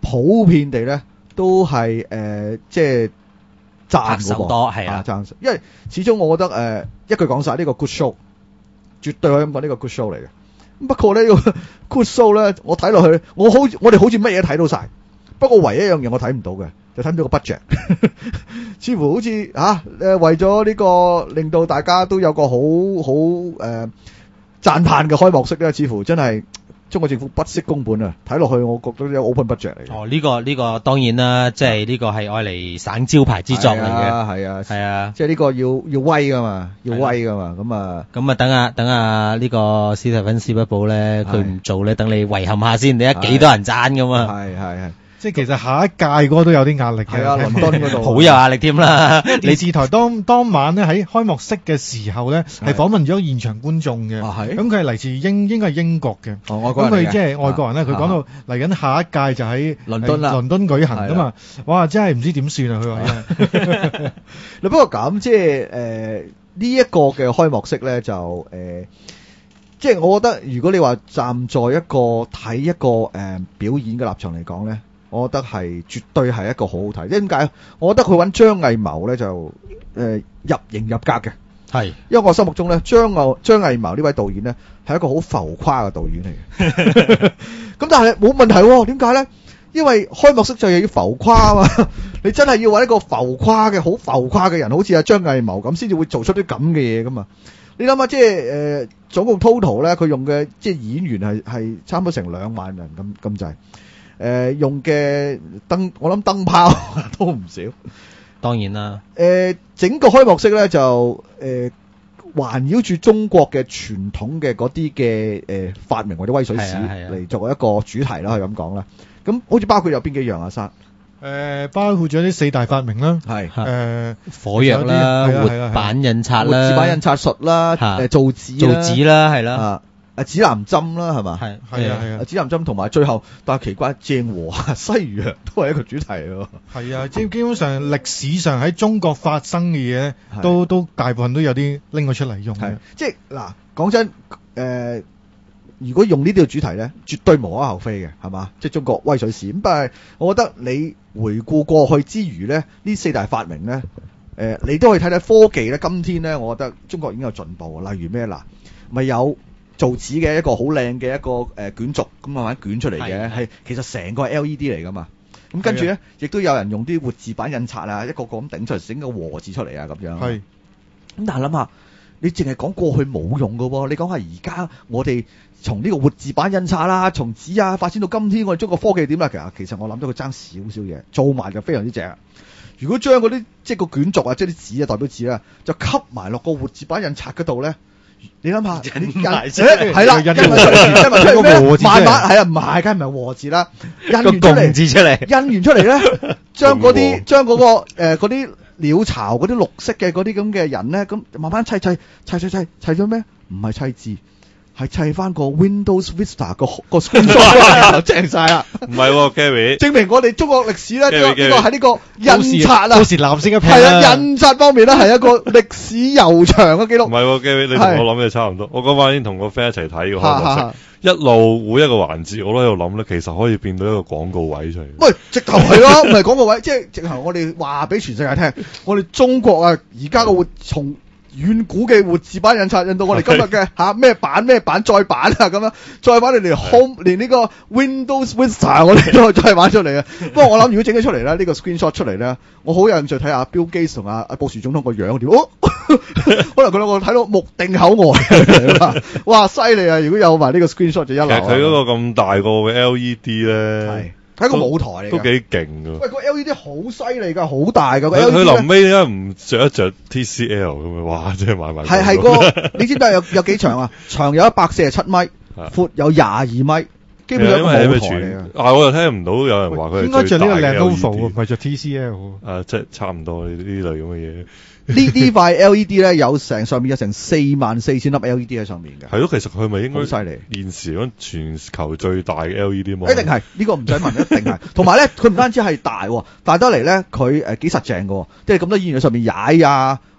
普遍地咧都係誒、呃、即係讚拍嗰個手多係啊啊讚，因為始終我覺得誒、呃、一句講晒呢個 good show，絕對可以咁講呢個 good show 嚟嘅。不過呢、呢個 good show 咧，我睇落去，我好我哋好似乜嘢睇到晒，不過唯一一樣嘢我睇唔到嘅，就睇唔到個 budget，似乎好似嚇誒為咗呢個令到大家都有個好好誒讚歎嘅開幕式咧，似乎真係中國政府不惜工本啊！睇落去我覺得有 open budget 嚟嘅。 哦，呢、個呢、個當然啦，即係呢個係愛嚟省招牌之作嚟嘅。 係啊， 係啊， 即係呢個要要威噶嘛，要威噶嘛，咁啊， 咁啊，等下等下呢個史提芬史匹堡咧，佢唔做咧，等你遺憾下先，你一幾多人讚噶嘛？ 係係係。 即係其實下一屆嗰個都有啲壓力嘅， 係啊，倫敦嗰度好有壓力添啦。 電視台當當晚咧喺開幕式嘅時候咧，係訪問咗現場觀眾嘅。 啊係咁佢係嚟自英應該係英國嘅。 哦，外國人嚟嘅咁佢即係外國人咧，佢講到嚟緊下一屆就喺倫敦啦倫敦舉行㗎嘛。哇！真係唔知點算啊！佢話真係。 不過咁即係誒呢一個嘅開幕式咧，就誒、呃、即係我覺得，如果你話站在一個睇一個誒、呃、表演嘅立場嚟講咧。我覺得係絕對係一個好好睇，點解？我覺得佢揾張藝謀咧就誒、呃、入型入格嘅， 係， 因為我心目中咧張藝張藝謀呢位導演咧係一個好浮誇嘅導演嚟嘅。咁但係冇問題喎，點解咧？因為開幕式就係要浮誇啊嘛，你真係要揾一個浮誇嘅好浮誇嘅人，好似阿張藝謀咁，先至會做出啲咁嘅嘢噶嘛。你諗下，即係誒、呃、總共 total 咧，佢用嘅即係演員係係差唔多成兩萬人咁咁滯。誒、呃、用嘅燈，我諗燈泡都唔少。 當然啦。 誒、呃、整個開幕式咧就誒環繞住中國嘅傳統嘅嗰啲嘅誒發明或者威水史嚟作為一個主題啦，可以咁講啦。咁好似包括有邊幾樣啊？生誒、 呃、包括咗啲四大發明啦， 係誒、呃、 火藥啦、活版印刷啦、 活字版印刷術啦、誒造紙造紙啦，係啦。 啊啊指南針啦，係嘛？ 係係啊係啊， 指南針同埋最後，但係奇怪，鄭和西洋都係一個主題喎。 係啊，即基本上歷史上喺中國發生嘅嘢，都都大部分都有啲拎咗出嚟用嘅。 即係嗱，講真，誒、呃，如果用呢啲嘅主題咧，絕對無可厚非嘅，係嘛？即係中國威水史。咁但係，我覺得你回顧過去之餘咧，呢四大發明咧，誒、呃，你都可以睇睇科技咧。今天咧，我覺得中國已經有進步。例如咩嗱，咪有。造紙嘅一個好靚嘅一個誒、呃、卷軸咁慢慢捲出嚟嘅，係其實成個係 L E D 嚟噶嘛。咁跟住咧，亦都有人用啲活字版印刷啊，一個個咁頂出嚟，整個和字出嚟啊咁樣。係。咁但係諗下，你淨係講過去冇用噶喎，你講下而家我哋從呢個活字版印刷啦，從紙啊發展到今天，我哋中國科技點啦？其實其實我諗到佢爭少少嘢，做埋就非常之正。如果將嗰啲即係個卷軸啊，即係啲紙啊代表紙啦，就吸埋落個活字版印刷嗰度咧。你諗下，印埋出嚟係啦，印埋出嚟，印埋出嚟咩？慢慢係啊，唔係，梗係唔係和字啦，印完出嚟， 字出嚟， 印完出嚟咧，將嗰啲將嗰個誒嗰啲鳥巢嗰啲綠色嘅嗰啲咁嘅人咧，咁慢慢砌砌砌砌砌砌咗咩？唔係砌字。係砌翻個 Windows Vista 個個 screen 就正晒啦。 唔係喎 Gary 證明我哋中國歷史咧，呢個呢個喺呢個印刷啊， 到時藍色一片係啊，印刷方面咧係一個歷史悠長嘅記錄。 唔係喎 Gary 你同我諗嘅差唔多。我嗰晚已經同個 friend 一齊睇個開幕式，一路每一個環節我都喺度諗咧，其實可以變到一個廣告位出嚟。 喂，直頭係咯，唔係廣告位，即係直頭我哋話俾全世界聽，我哋中國啊，而家個活從遠古嘅活字版印刷印到我哋今日嘅吓咩版咩版再版啊咁樣，再版你哋 Home 連呢個 Windows Vista 我哋都可以再版出嚟嘅。不過我諗如果整咗出嚟咧，呢、這個 screenshot 出嚟咧，我好有興趣睇下 Bill Gates 同阿阿布殊總統個樣點。哦，可能佢兩個睇到目定口呆。哇，犀利啊！如果有埋呢個 screenshot 就一流。其實佢嗰個咁大個嘅 L E D 咧。 係一個舞台嚟， 都幾勁㗎。 喂，個 L E D 好犀利㗎，好大㗎。 佢佢臨尾點解唔着一着 T C L 咁樣？哇！真係買埋。 係係個，你知唔知有有幾長啊？長有一百四十七米，闊有廿二米，基本上一個舞台嚟㗎。 啊！我又聽唔到有人話佢應該着呢個 Lenovo 唔係着 T C L。 啊，即係差唔多呢呢類咁嘅嘢。 呢呢塊 L E D 咧有成上面有成四萬四千粒 L E D 喺上面嘅。 係咯，其實佢咪應該好犀利。 現時講全球最大嘅 L E D 幕。 一定係呢、呢個唔使問，一定係。同埋咧，佢唔單止係大，大得嚟咧，佢誒幾實淨㗎，即係咁多演員喺上面踩啊，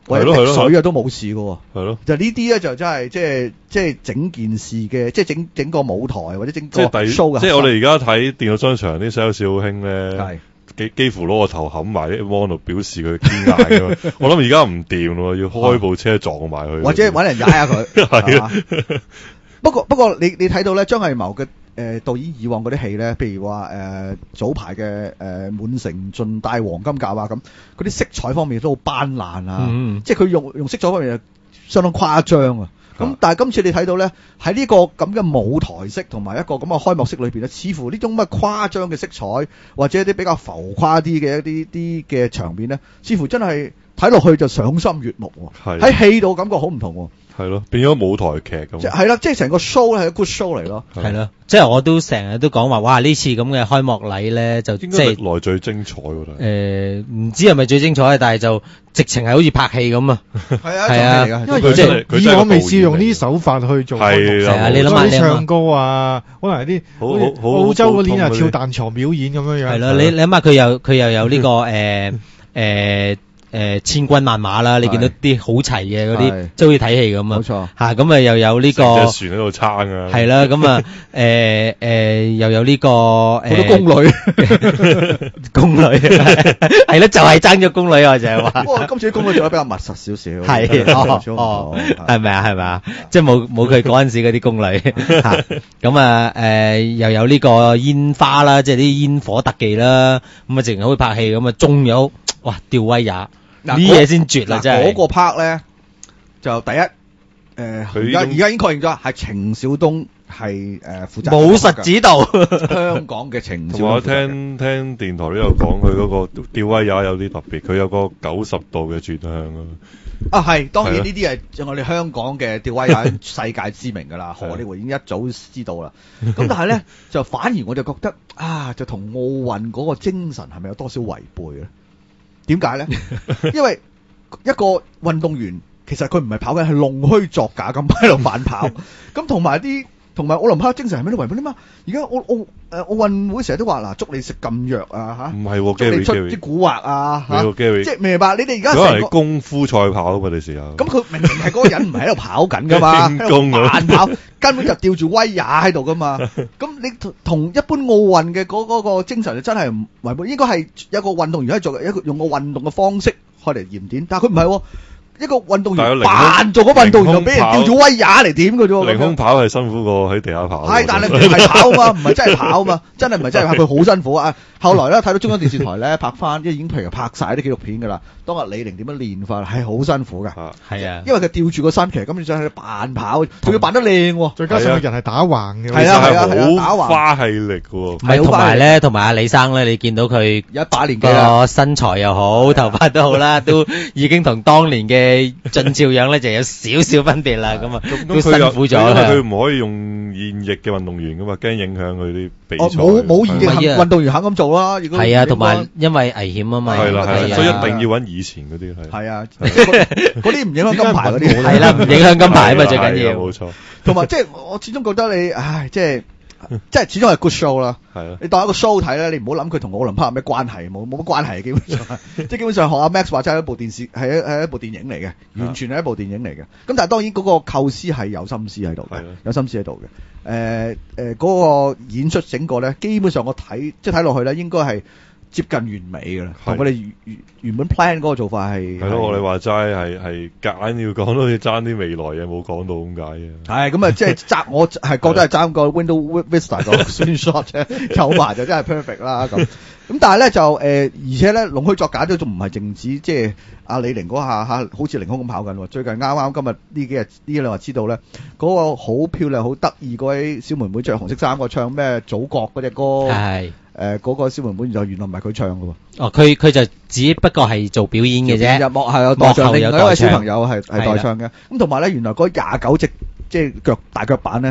或者滴水啊都冇事嘅喎。 係咯， 就呢啲咧就真係即係即係整件事嘅，即係整整個舞台或者整個 show 嘅。 即係我哋而家睇電腦商場啲 sales 好興咧。 係。 幾幾乎攞個頭冚埋啲 mon 度表示佢堅硬㗎我諗而家唔掂咯，要開部車撞埋佢， 或者揾人踩下佢。係啊。不過不過你你睇到咧張藝謀嘅誒導演以往嗰啲戲咧，譬如話誒、呃、早排嘅誒、呃、滿城盡帶黃金甲啊咁，嗰啲色彩方面都好斑斕啊，嗯、即係佢用用色彩方面相當誇張啊。咁但係今次你睇到咧，喺呢個咁嘅舞台式同埋一個咁嘅開幕式裏邊咧，似乎呢種乜誇張嘅色彩或者一啲比較浮誇啲嘅一啲啲嘅場面咧，似乎真係睇落去就賞心悅目喎。喺戲度感覺好唔同喎。 係咯，變咗舞台劇咁。 係啦，即係成個 show 咧係一個 good show 嚟咯。 係咯，即係我都成日都講話，哇！呢次咁嘅開幕禮咧，就即係歷來最精彩喎。 誒，唔知係咪最精彩，但係就直情係好似拍戲咁啊。 係啊， 係啊， 因為即係以往未試用呢啲手法去做。 係啊，你諗下，你唱歌啊，可能係啲好好澳洲嗰年啊跳彈床表演咁樣樣。 係咯，你你諗下佢又佢又有呢個誒誒。誒千軍萬馬啦，你見到啲好齊嘅嗰啲，即係好似睇戲咁啊！ 冇錯嚇，咁啊又有呢個隻船喺度撐啊！ 係啦，咁啊誒誒又有呢個好多宮女， 宮女係啦，就係爭咗宮女啊！就係話， 不過今次啲宮女做得比較密實少少， 係哦，係咪啊？係咪啊？即係冇冇佢嗰陣時嗰啲宮女嚇，咁啊誒又有呢個煙花啦，即係啲煙火特技啦，咁啊直情好似拍戲咁啊，仲有哇吊威也。呢嘢先絕啦，真係。 嗰個 part 咧就第一，誒而家而家已經確認咗係程小東係誒負責武術指導香港嘅程小東。 我聽聽電台都有講佢嗰個吊威也有啲特別，佢有個九十度嘅轉向啊。 啊係，當然呢啲係我哋香港嘅吊威也世界知名㗎啦，荷里活已經一早知道啦。咁但係咧就反而我就覺得啊，就同奧運嗰個精神係咪有多少違背咧？點解咧？因為一個運動員其實佢唔係跑緊，係弄虛作假咁喺度慢跑。咁同埋啲同埋奧林匹克精神係咩都違背啲嘛？而家奧奧誒奧運會成日都話嗱，捉你食禁藥啊嚇！ 唔係喎， 捉你出啲蠱惑啊嚇！即係明白？你哋而家成個功夫賽跑啊嘛，你時候。咁佢明明係嗰個人唔係喺度跑緊噶嘛，喺度慢跑，根本就吊住威也喺度噶嘛。咁你同同一般奧運嘅嗰嗰個精神就真係唔違背，應該係一個運動員喺度做一個用個運動嘅方式開嚟驗點，但係佢唔係喎。一個運動員扮做個運動員就俾人吊住威也嚟點嘅啫。 凌空跑係辛苦過喺地下跑。 係，但係唔係跑嘛，唔係真係跑嘛，真係唔係真係跑，佢好辛苦啊！後來咧睇到中央電視台咧拍翻，即係已經譬如拍晒啲紀錄片㗎啦。當日李寧點樣練法係好辛苦㗎。 係啊， 因為佢吊住個身，其實咁你想喺度扮跑，仲要扮得靚喎。 再加上個人係打橫嘅， 係啊係啊係啊，打橫花氣力嘅喎。 唔係同埋咧，同埋阿李生咧，你見到佢一把年紀啦， 個身材又好，頭髮都好啦，都已經同當年嘅俊照樣咧就有少少分別啦。咁啊，都辛苦咗啦。 佢唔可以用現役嘅運動員㗎嘛，驚影響佢啲比賽。 冇冇現役運動員肯咁做啦。 係啊，同埋因為危險啊嘛。 係啦係啦，所以一定要揾以前嗰啲係。 係啊，嗰啲唔影響金牌嗰啲。 係啦，唔影響金牌啊嘛，最緊要。 冇錯。 同埋即係我始終覺得你，唉，即係。即係始終係 good show 啦， 係啊！ 你當一個 show 睇咧，你唔好諗佢同奧林匹克有咩關係，冇冇乜關係，基本上，即係基本上學阿 Max 話齋係一部電視，係一係一部電影嚟嘅，完全係一部電影嚟嘅。咁但係當然嗰個構思係有心思喺度嘅，有心思喺度嘅。誒誒嗰個演出整個咧，基本上我睇即係睇落去咧，應該係接近完美㗎啦，同我哋原原本 plan 嗰個做法係係咯，我哋話齋係係夾硬要講到要爭啲未來嘢冇講到咁解嘅。 係咁啊，即係爭我係覺得係爭個 Windows Vista 個 screenshot 啫，有埋就真係 perfect 啦咁。咁但係咧就誒、呃，而且咧弄虛作假都仲唔係淨止，即係阿李寧嗰下下好似凌空咁跑緊喎。最近啱啱今日呢幾日呢兩日知道咧，嗰、那個好漂亮、好得意嗰位小妹妹着紅色衫個唱咩祖國嗰隻歌。係。誒嗰、呃那個小妹妹就原來唔係佢唱嘅喎。 哦，佢佢就只不過係做表演嘅啫。 入幕係有代唱，另外一位小朋友係係代唱嘅。咁同埋咧，原來嗰廿九隻即係腳大腳板咧，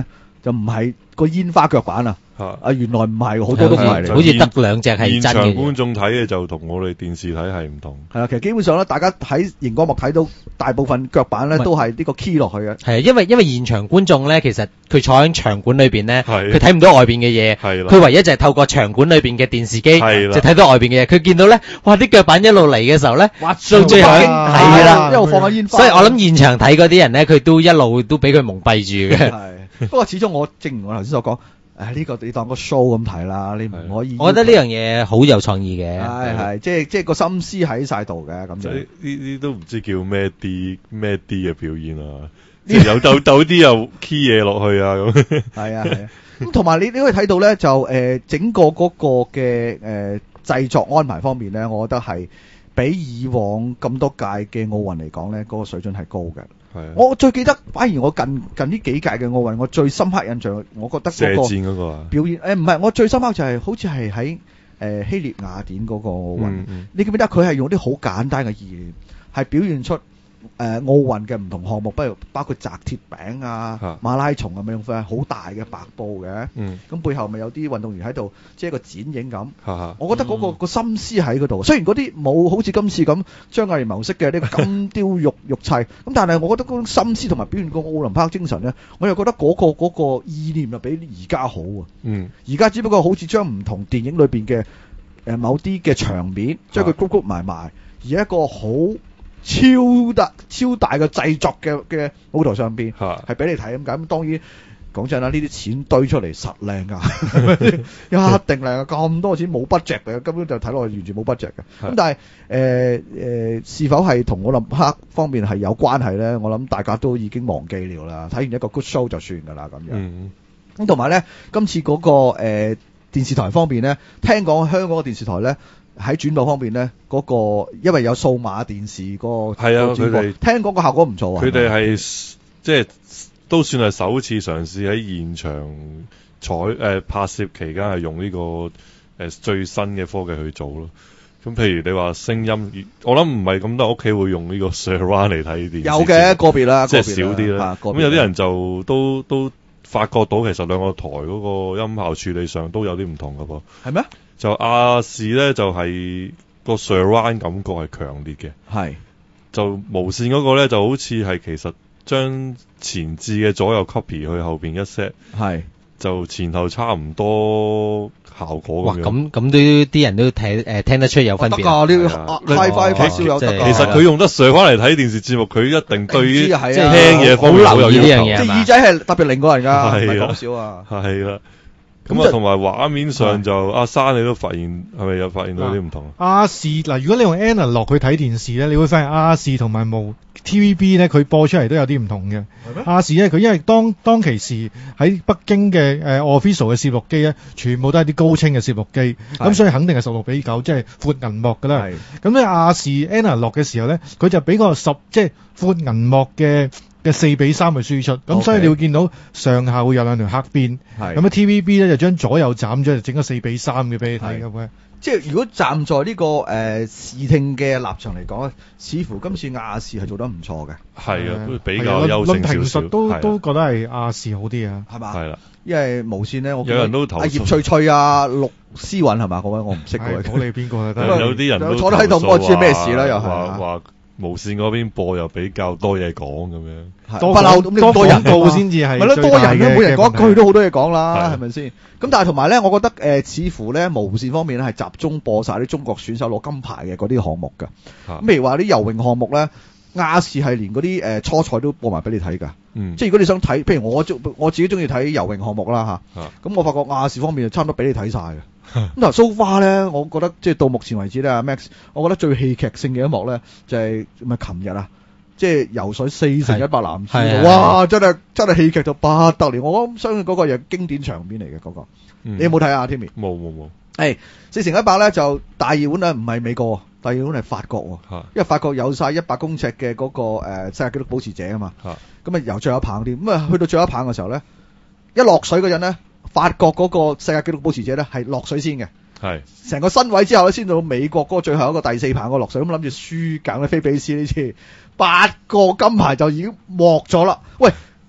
就唔係個煙花腳板啊。 啊！ 原來唔係，好多都唔係嚟， 好似得兩隻係真嘅。 現場觀眾睇嘅就同我哋電視睇係唔同。 係啦，其實基本上咧，大家喺熒光幕睇到大部分腳板咧都係呢個 key 落去嘅。 係啊，因為因為現場觀眾咧，其實佢坐喺場館裏邊咧， 係佢睇唔到外邊嘅嘢， 係啦， 佢唯一就係透過場館裏邊嘅電視機， 係啦， 就睇到外邊嘅嘢。佢見到咧，哇！啲腳板一路嚟嘅時候咧， 哇！ 最最後係啦， 一路放緊煙花。 所以我諗現場睇嗰啲人咧，佢都一路都俾佢蒙蔽住嘅。 係，不過始終我正如我頭先所講。誒呢個你當個 show 咁睇啦，你唔可以。 我覺得呢樣嘢好有創意嘅。 係係，即係即係個心思喺晒度嘅咁就。 呢呢都唔知叫咩啲咩啲嘅表演啊，即係有抖抖啲又 key 嘢落去啊咁。 係啊係啊，咁同埋你你可以睇到咧，就誒、呃、整個嗰個嘅誒製作安排方面咧，我覺得係比以往咁多屆嘅奧運嚟講咧，嗰、嗰個水準係高嘅。我最記得，反而我近近呢幾屆嘅奧運，我最深刻印象，我覺得嗰個射箭嗰個表演，誒唔係，我最深刻就係、是、好似係喺誒希臘雅典嗰個奧運，嗯嗯、你記唔記得佢係用啲好簡單嘅意念，係表現出。誒、呃、奧運嘅唔同項目，不如包括擲鐵餅啊、啊馬拉松啊，咪用塊好大嘅白布嘅，咁、嗯、背後咪有啲運動員喺度，即係一個剪影咁。啊、我覺得嗰、那個、嗯、個心思喺嗰度，雖然嗰啲冇好似今次咁張藝謀式嘅呢個金雕玉玉砌，咁但係我覺得嗰種心思同埋表現個奧林匹克精神咧，我又覺得嗰、那個嗰、那個意念就比而家好啊。嗯，而家只不過好似將唔同電影裏邊嘅誒某啲嘅場面，將佢 group group 埋埋，而一個好超大超大嘅製作嘅嘅舞台上邊，係俾你睇咁解。咁當然講真啦，呢啲錢堆出嚟實靚㗎，一定靚啊！咁多錢冇 budget 嘅，根本就睇落去完全冇 budget 嘅。咁但係誒誒，是否係同奧林匹克方面係有關係咧？我諗大家都已經忘記了啦。睇完一個 good show 就算㗎啦咁樣。咁同埋咧，今次嗰、嗰個誒、呃、電視台方面咧，聽講香港嘅電視台咧。喺轉播方面咧，嗰、那個因為有數碼電視嗰個係啊，佢哋聽講個效果唔錯啊。 佢哋係即係都算係首次嘗試喺現場採誒、呃、拍攝期間係用呢、這個誒、呃、最新嘅科技去做咯。咁譬如你話聲音，我諗唔係咁多屋企會用呢個 surround 嚟睇電視。 有嘅個別啦， 即係少啲啦。咁有啲人就都都發覺到其實兩個台嗰個音效處理上都有啲唔同㗎噃。 係咩？ 就亞視咧就係、是、個 surround 感覺係強烈嘅，係就無線嗰個咧就好似係其實將前置嘅左右 copy 去後邊一 set， 係就前後差唔多效果咁樣。哇！ 咁咁都啲人都睇誒、呃、聽得出有分別。得㗎，呢個 HiFi 發燒友得。 其實佢用得 surround 嚟睇電視節目，佢一定對於即係聽嘢方面好有要求。 呢樣嘢即係耳仔係特別靈過人㗎，唔係講笑啊。 係啦。咁啊，同埋畫面上就阿珊，你都發現係咪有發現到啲唔同啊？亞視嗱，如果你用 analog 去睇電視咧，你會發現亞視同埋無 T V B 咧，佢播出嚟都有啲唔同嘅。亞視咧，佢因為當當其時喺北京嘅誒、呃、official 嘅攝錄機咧，全部都係啲高清嘅攝錄機，咁所以肯定係十六比九，即係闊銀幕㗎啦。咁咧亞視 analog 嘅時候咧，佢就俾個十即係闊銀幕嘅。嘅四比三嘅輸出，咁、okay. 所以你會見到上下會有兩條黑邊，咁啊 T V B 咧就將左右斬咗，就整個四比三嘅俾你睇咁嘅。 即係如果站在呢、這個誒、呃、視聽嘅立場嚟講咧，似乎今次亞視係做得唔錯嘅。 係啊，比較優勝少少。論評述都都覺得係亞視好啲啊，係嘛？ 係啦，因為無線咧，我有人都投訴。 阿葉翠翠啊，陸思韻係嘛？嗰位我唔識嗰位。 講你邊個啊？ 有啲人都坐得喺度，我知咩事啦，又係。 無線嗰邊播又比較多嘢講咁樣， 多多多人報先至係， 咪咯，多人咧，每人講一句都好多嘢講啦，係咪先？咁但係同埋咧，我覺得誒、呃，似乎咧無線方面咧係集中播晒啲中國選手攞金牌嘅嗰啲項目㗎。咁譬如話啲游泳項目咧，亞視係連嗰啲誒初賽都播埋俾你睇㗎。嗯、即係如果你想睇，譬如我我自己中意睇游泳項目啦嚇，咁、啊、我發覺亞視方面就差唔多俾你睇晒嘅。咁嗱，so far 咧，我覺得即係到目前為止咧，阿 Max，我覺得最戲劇性嘅一幕咧，就係咪琴日啊，即係游水四乘一百男子，哇！真係真係戲劇到不得了，我相信嗰個係經典場面嚟嘅嗰個。嗯、你有冇睇啊 Timmy？ 冇冇冇。 誒，四乘一百咧就大熱門啊，唔係美國，大熱門係法國喎，因為法國有晒一百公尺嘅嗰個誒世界紀錄保持者啊嘛。咁啊游最後一棒啲，咁啊去到最後一棒嘅時候咧，一落水嗰陣咧。法國嗰個世界紀錄保持者咧係落水先嘅，係成個身位之後咧先到美國嗰個最後一個第四棒嗰個落水，咁諗住輸緊咧菲比斯呢次八個金牌就已經獲咗啦。喂，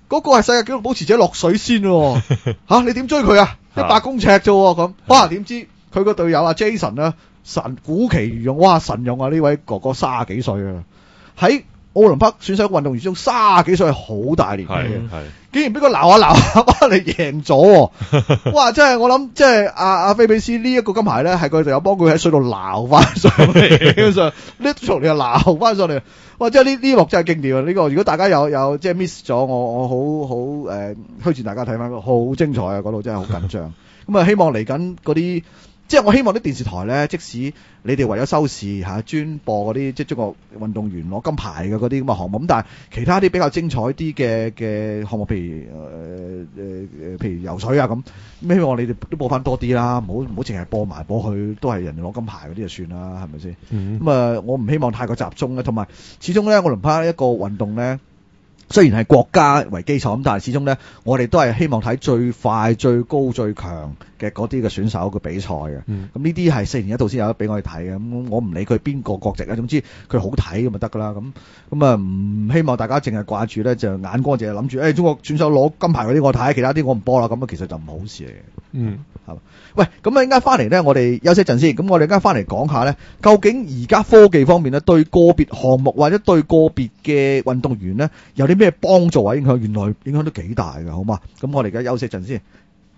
嗰個係世界紀錄保持者落水先喎，嚇你點追佢啊？一百公尺啫喎咁，哇點知佢個隊友阿 Jason 啊神古其如用，哇神用啊！呢位哥哥三十幾歲啊，喺奧林匹克選手運動員中三十幾歲係好大年紀嘅，竟然俾佢鬧下鬧下翻嚟贏咗喎！哇！真係我諗，即係阿阿菲比斯呢一個金牌咧，係佢隊友幫佢喺水度撈翻上嚟，基本上呢從嚟又撈翻上嚟。哇！即係呢呢幕真係經典啊！呢、這個如果大家有有即係 miss 咗，我我好好誒推薦大家睇翻，好精彩啊！嗰度真係好緊張。咁啊，希望嚟緊嗰啲。即係我希望啲電視台咧，即使你哋為咗收視嚇專播嗰啲即係中國運動員攞金牌嘅嗰啲咁嘅項目，咁但係其他啲比較精彩啲嘅嘅項目，譬如誒誒誒，譬如游水啊咁，咁希望你哋都播翻多啲啦，唔好唔好淨係播埋播去都係人哋攞金牌嗰啲就算啦，係咪先？咁啊、嗯嗯，我唔希望太過集中咧，同埋始終咧，奧林匹克一個運動咧。雖然係國家為基礎咁，但係始終咧，我哋都係希望睇最快、最高、最強嘅嗰啲嘅選手嘅比賽嘅。咁呢啲係四年一度先有得俾我哋睇嘅。咁我唔理佢邊個國籍啊，總之佢好睇咁就得㗎啦。咁咁啊，唔希望大家淨係掛住咧，就眼光淨係諗住，誒中國選手攞金牌嗰啲我睇，其他啲我唔播啦。咁啊，其實就唔好事嚟嘅。嗯，係嘛？喂，咁啊，陣間翻嚟咧，我哋休息一陣先。咁我哋陣間翻嚟講下咧，究竟而家科技方面咧，對個別項目或者對個別嘅運動員咧，有啲咩幫助或影響？原來影響都幾大㗎，好嘛？咁我哋而家休息一陣先。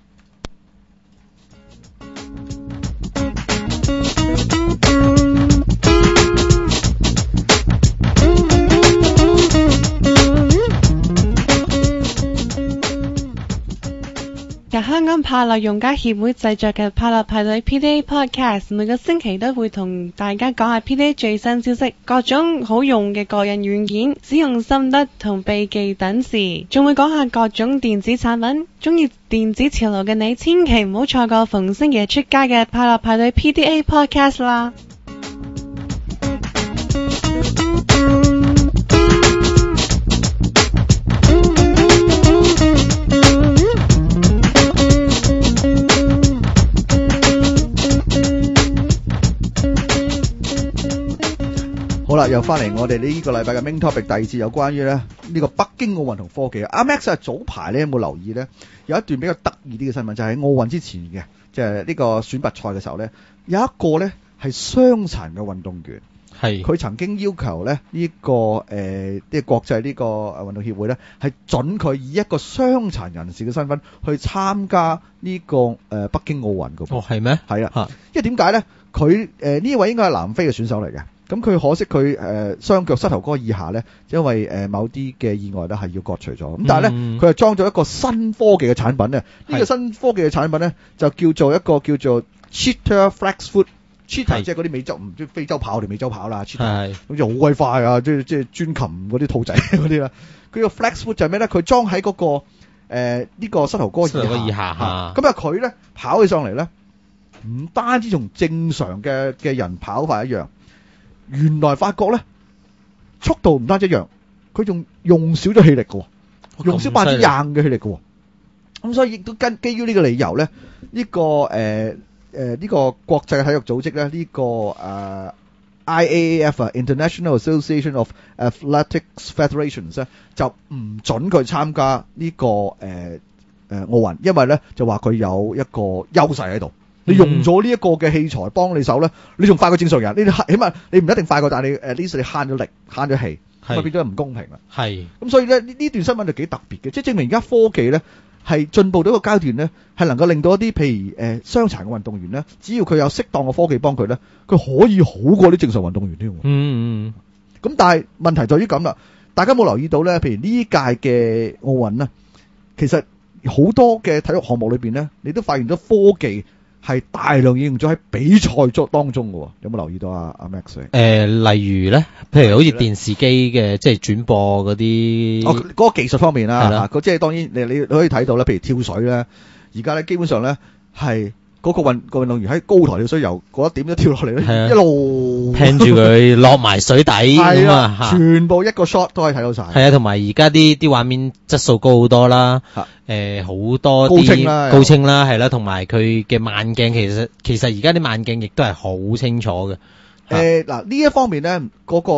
由香港帕樂用家協會製作嘅帕樂派對 P D A Podcast， 每個星期都會同大家講下 P D A 最新消息，各種好用嘅個人軟件、使用心得同秘技等事，仲會講下各種電子產品。中意電子潮流嘅你，千祈唔好錯過逢星期日出街嘅帕樂派對 P D A Podcast 啦！ 好啦，又翻嚟我哋呢個禮拜嘅 main topic 第二節，有關於咧呢個北京奧運同科技。阿 Max 啊，早排咧有冇留意咧？有一段比較得意啲嘅新聞，就係喺奧運之前嘅，即係呢個選拔賽嘅時候咧，有一個咧係傷殘嘅運動員，係佢曾經要求咧呢個誒即係國際呢個誒運動協會咧係准佢以一個傷殘人士嘅身份去參加呢個誒北京奧運嘅。 哦，係咩？ 係啊，因為點解咧？佢誒呢位應該係南非嘅選手嚟嘅。咁佢可惜佢誒雙腳膝頭哥以下咧，因為誒、呃、某啲嘅意外咧係要割除咗。咁但係咧，佢係裝咗一個新科技嘅產品咧。呢、呢個新科技嘅產品咧，就叫做一個叫做 Cheetah Flex Foot。Cheetah 即係嗰啲美洲唔知非洲跑定美洲跑啦。Cheetah 咁就好鬼快啊！即係即係專擒嗰啲兔仔嗰啲啦。佢個 Flex Foot 就係咩咧？佢裝喺嗰個誒呢、呃呢個膝頭哥以下。以下嚇。咁啊，佢咧跑起上嚟咧，唔單止同正常嘅嘅人跑法一樣。原來發覺咧，速度唔單止一樣，佢仲用少咗氣力嘅，用少百分之廿嘅氣力嘅。咁所以亦都根基於呢個理由咧，呢、呢個誒誒呢個國際體育組織咧，呢、呢個誒、呃、I A A F 啊 International Association of Athletics Federations 咧，就唔准佢參加呢、呢個誒誒奧運，因為咧就話佢有一個優勢喺度。你用咗呢一個嘅器材幫你手咧，你仲快過正常人。你起碼你唔一定快過，但係你誒呢時你慳咗力慳咗氣，咁變咗唔公平啦。係咁，所以咧呢呢段新聞就幾特別嘅，即係證明而家科技咧係進步到一個階段咧，係能夠令到一啲譬如誒傷殘嘅運動員咧，只要佢有適當嘅科技幫佢咧，佢可以好過啲正常運動員添。嗯嗯。咁但係問題在於咁啦，大家冇留意到咧？譬如呢屆嘅奧運咧，其實好多嘅體育項目裏邊咧，你都發現咗科技係大量應用咗喺比賽作當中嘅，有冇留意到啊？阿 Max？誒、 呃，例如咧，譬如好似電視機嘅即係轉播嗰啲， 哦，嗰、嗰個技術方面啦，嚇，個即係當然你你可以睇到咧，譬如跳水咧，而家咧基本上咧係嗰個運個運動員喺高台跳水由嗰一點一跳落嚟咧，一路聽住佢落埋水底咁啊， 全部一個 shot 都可以睇到晒。係啊，同埋而家啲啲畫面質素高好多啦。誒好、呃、多高清啦， 高清啦，係啦，同埋佢嘅慢鏡其實其實而家啲慢鏡亦都係好清楚嘅。 誒嗱呢一方面咧，嗰、那個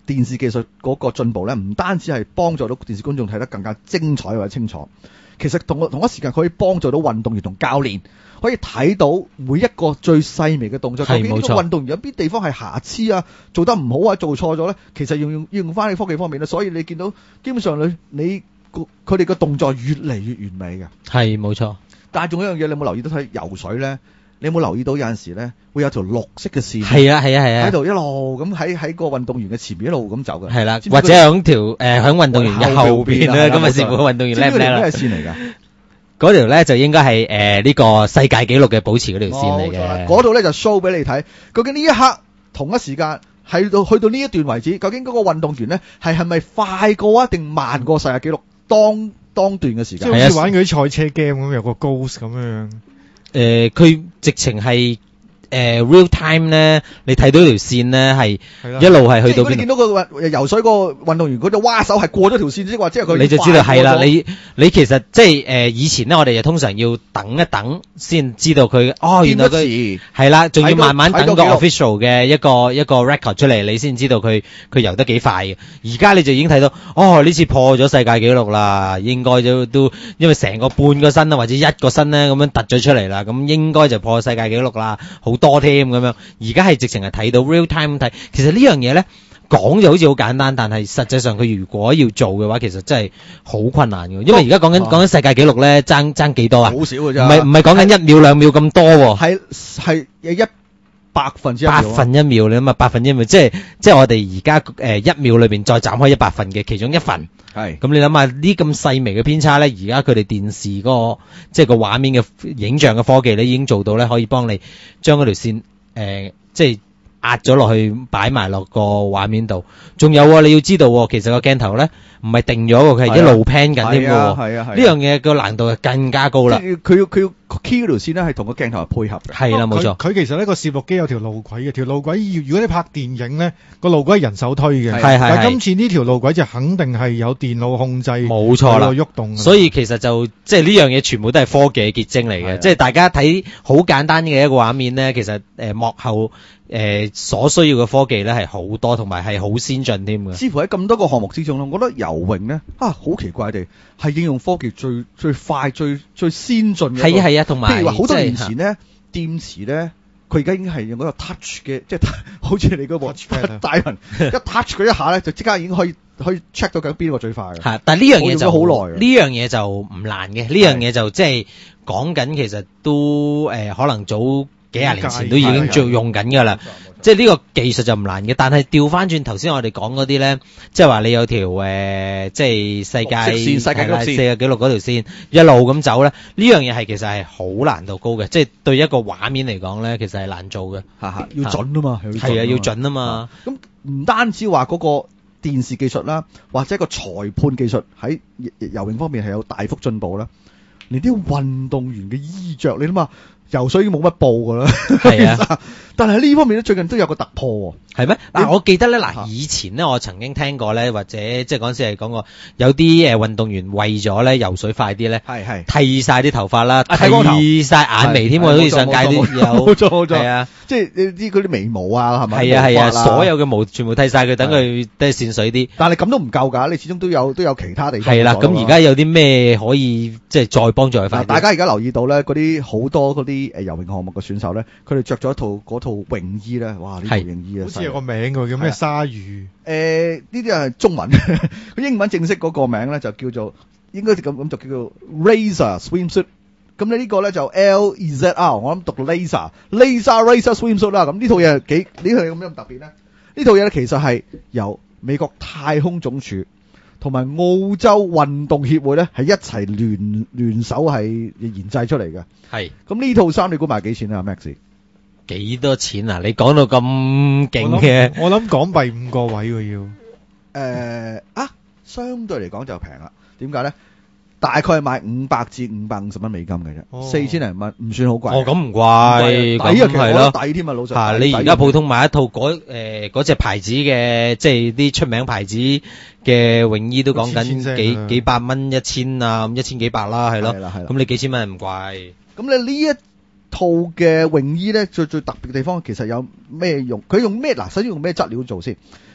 電視技術嗰個進步咧，唔單止係幫助到電視觀眾睇得更加精彩或者清楚，其實同同一時間可以幫助到運動員同教練可以睇到每一個最細微嘅動作，究竟呢個運動員有邊地方係瑕疵啊，做得唔好啊，做錯咗咧，其實要用要用翻喺科技方面咧，所以你見到基本上你你佢哋嘅動作越嚟越完美嘅。 係冇錯。 但係仲有一樣嘢，你有冇留意到睇游水咧？你有冇留意到有陣時咧會有條綠色嘅線？ 係啊係啊係啊， 喺度一路咁喺喺個運動員嘅前面一路咁走嘅。 係啦，或者響條誒響運動員嘅後邊咧，咁啊視乎個運動員叻唔叻啦。 咩線嚟㗎？ 嗰條咧就應該係誒呢個世界紀錄嘅保持嗰條線嚟嘅。 嗰度咧就 show 俾你睇，究竟呢一刻同一時間係到去到呢一段為止，究竟嗰個運動員咧係係咪快過啊定慢過世界紀錄當當段嘅時間？ 即係好似玩嗰啲賽車 game 咁，有個 ghost 咁樣。 誒，佢直情係。誒 real time 咧，你睇到條線咧係一路係去到邊度？ 你見到個游水個運動員嗰隻蛙手係過咗條線，即係話即係佢你就知道係啦。你你其實即係誒以前咧，我哋就通常要等一等先知道佢哦，原來佢係啦，仲要慢慢等個 official 嘅一個一個 record 出嚟，你先知道佢佢游得幾快嘅。而家你就已經睇到哦，呢次破咗世界紀錄啦，應該都都因為成個半個身啊或者一個身咧咁樣突咗出嚟啦，咁應該就破世界紀錄啦，好多添咁樣，而家係直情係睇到 real time 睇。其實呢樣嘢咧講就好似好簡單，但係實際上佢如果要做嘅話，其實真係好困難嘅。因為而家講緊講緊世界紀錄咧，爭爭幾多啊？ 好少嘅啫， 唔係唔係講緊一秒兩秒咁多喎， 係係一百分之一百分一秒，你諗下百分一秒，即係即係我哋而家誒一秒裏邊再斬開一百份嘅其中一份。係，咁你諗下呢咁細微嘅偏差咧，而家佢哋電視嗰個即係個畫面嘅影像嘅科技咧，已經做到咧，可以幫你將嗰條線誒、呃、即係壓咗落去，擺埋落個畫面度。仲有啊，你要知道，其實個鏡頭咧唔係定咗嘅，佢係一路 pan 緊添嘅。係啊，呢樣嘢個難度係更加高啦。 佢要佢要 key 嗰條線咧，係同個鏡頭係配合嘅。 係啦，冇錯。 佢其實呢個攝錄機有條路軌嘅，條路軌要如果你拍電影咧，個路軌係人手推嘅。 係係。 但係今次呢條路軌就肯定係有電腦控制， 冇錯啦， 喐動。 所以其實就即係呢樣嘢全部都係科技嘅結晶嚟嘅。即係大家睇好簡單嘅一個畫面咧，其實誒、呃、幕後。誒、呃，所需要嘅科技咧係好多，同埋係好先進添嘅。 似乎喺咁多個項目之中咧，我覺得游泳咧啊，好奇怪地係應用科技最最快、最最先進嘅。係啊係啊，同埋譬如話好多年前咧，電池咧，佢而家已經係用嗰個 touch 嘅，即係好似你嗰部大人一 touch 佢一下咧，就即刻已經可以可以 check 到緊邊個最快嘅。係，但係呢樣嘢就好耐。呢樣嘢就唔難嘅，呢樣嘢就即係講緊，其實都誒、呃、可能早。幾廿年前都已經做用緊㗎啦，即係呢個技術就唔難嘅，但係調翻轉頭先我哋講嗰啲咧，即係話你有條誒、呃，即係世界世界世界紀錄嗰條線一路咁走咧，呢樣嘢係其實係好難度高嘅，即係對一個畫面嚟講咧，其實係難做嘅， 嚇嚇要準啊嘛， 係啊要準啊嘛， 咁唔單止話嗰個電視技術啦，或者個裁判技術喺游泳方面係有大幅進步啦，連啲運動員嘅衣着你諗下。游水已經冇乜報㗎啦，係啊！但係呢方面咧，最近都有個突破喎，係咩？嗱，我記得咧，嗱，以前咧，我曾經聽過咧，或者即係嗰陣時係講過，有啲誒運動員為咗咧游水快啲咧，係係剃曬啲頭髮啦，剃曬眼眉添喎，好似上屆啲有，冇錯冇錯，係啊，即係啲嗰啲眉毛啊，係咪？係啊係啊，所有嘅毛全部剃曬佢，等佢都係線水啲。但係咁都唔夠㗎，你始終都有都有其他地方。係啦，咁而家有啲咩可以即係再幫助佢快啲？大家而家留意到咧，嗰啲好多嗰啲。誒游泳項目嘅選手咧，佢哋着咗一套嗰套泳衣咧，哇！呢套泳衣啊， 好似有個名㗎，叫咩鯊魚？ 誒呢啲係中文，佢英文正式嗰個名咧就叫做應該咁咁就叫做 Laser Swimsuit。咁你呢個咧就 L E Z R， 我諗讀 Laser Laser Laser Swimsuit 啦。咁呢套嘢幾呢套嘢咁樣咁特別咧？呢套嘢咧其實係由美國太空總署同埋澳洲運動協會咧係一齊聯聯手係研製出嚟嘅。係，咁呢套衫你估賣幾錢啊 Max？ 幾多錢啊？你講到咁勁嘅， 我諗港幣五個位喎要。誒、 呃、啊，相對嚟講就平啦。點解咧？大概係賣五百至五百五十蚊美金嘅啫，四千零蚊，唔算好貴。 哦，咁唔貴， 抵啊，其實我覺得抵添啊，老實。 嚇，你而家普通買一套嗰誒嗰隻牌子嘅，即係啲出名牌子嘅泳衣都講緊幾幾百蚊一千啊，咁一千幾百啦，係咯。係啦係啦。咁你幾千蚊唔貴。咁你呢一套嘅泳衣咧，最最特別嘅地方其實有咩用？佢用咩嗱？首先用咩質料做先？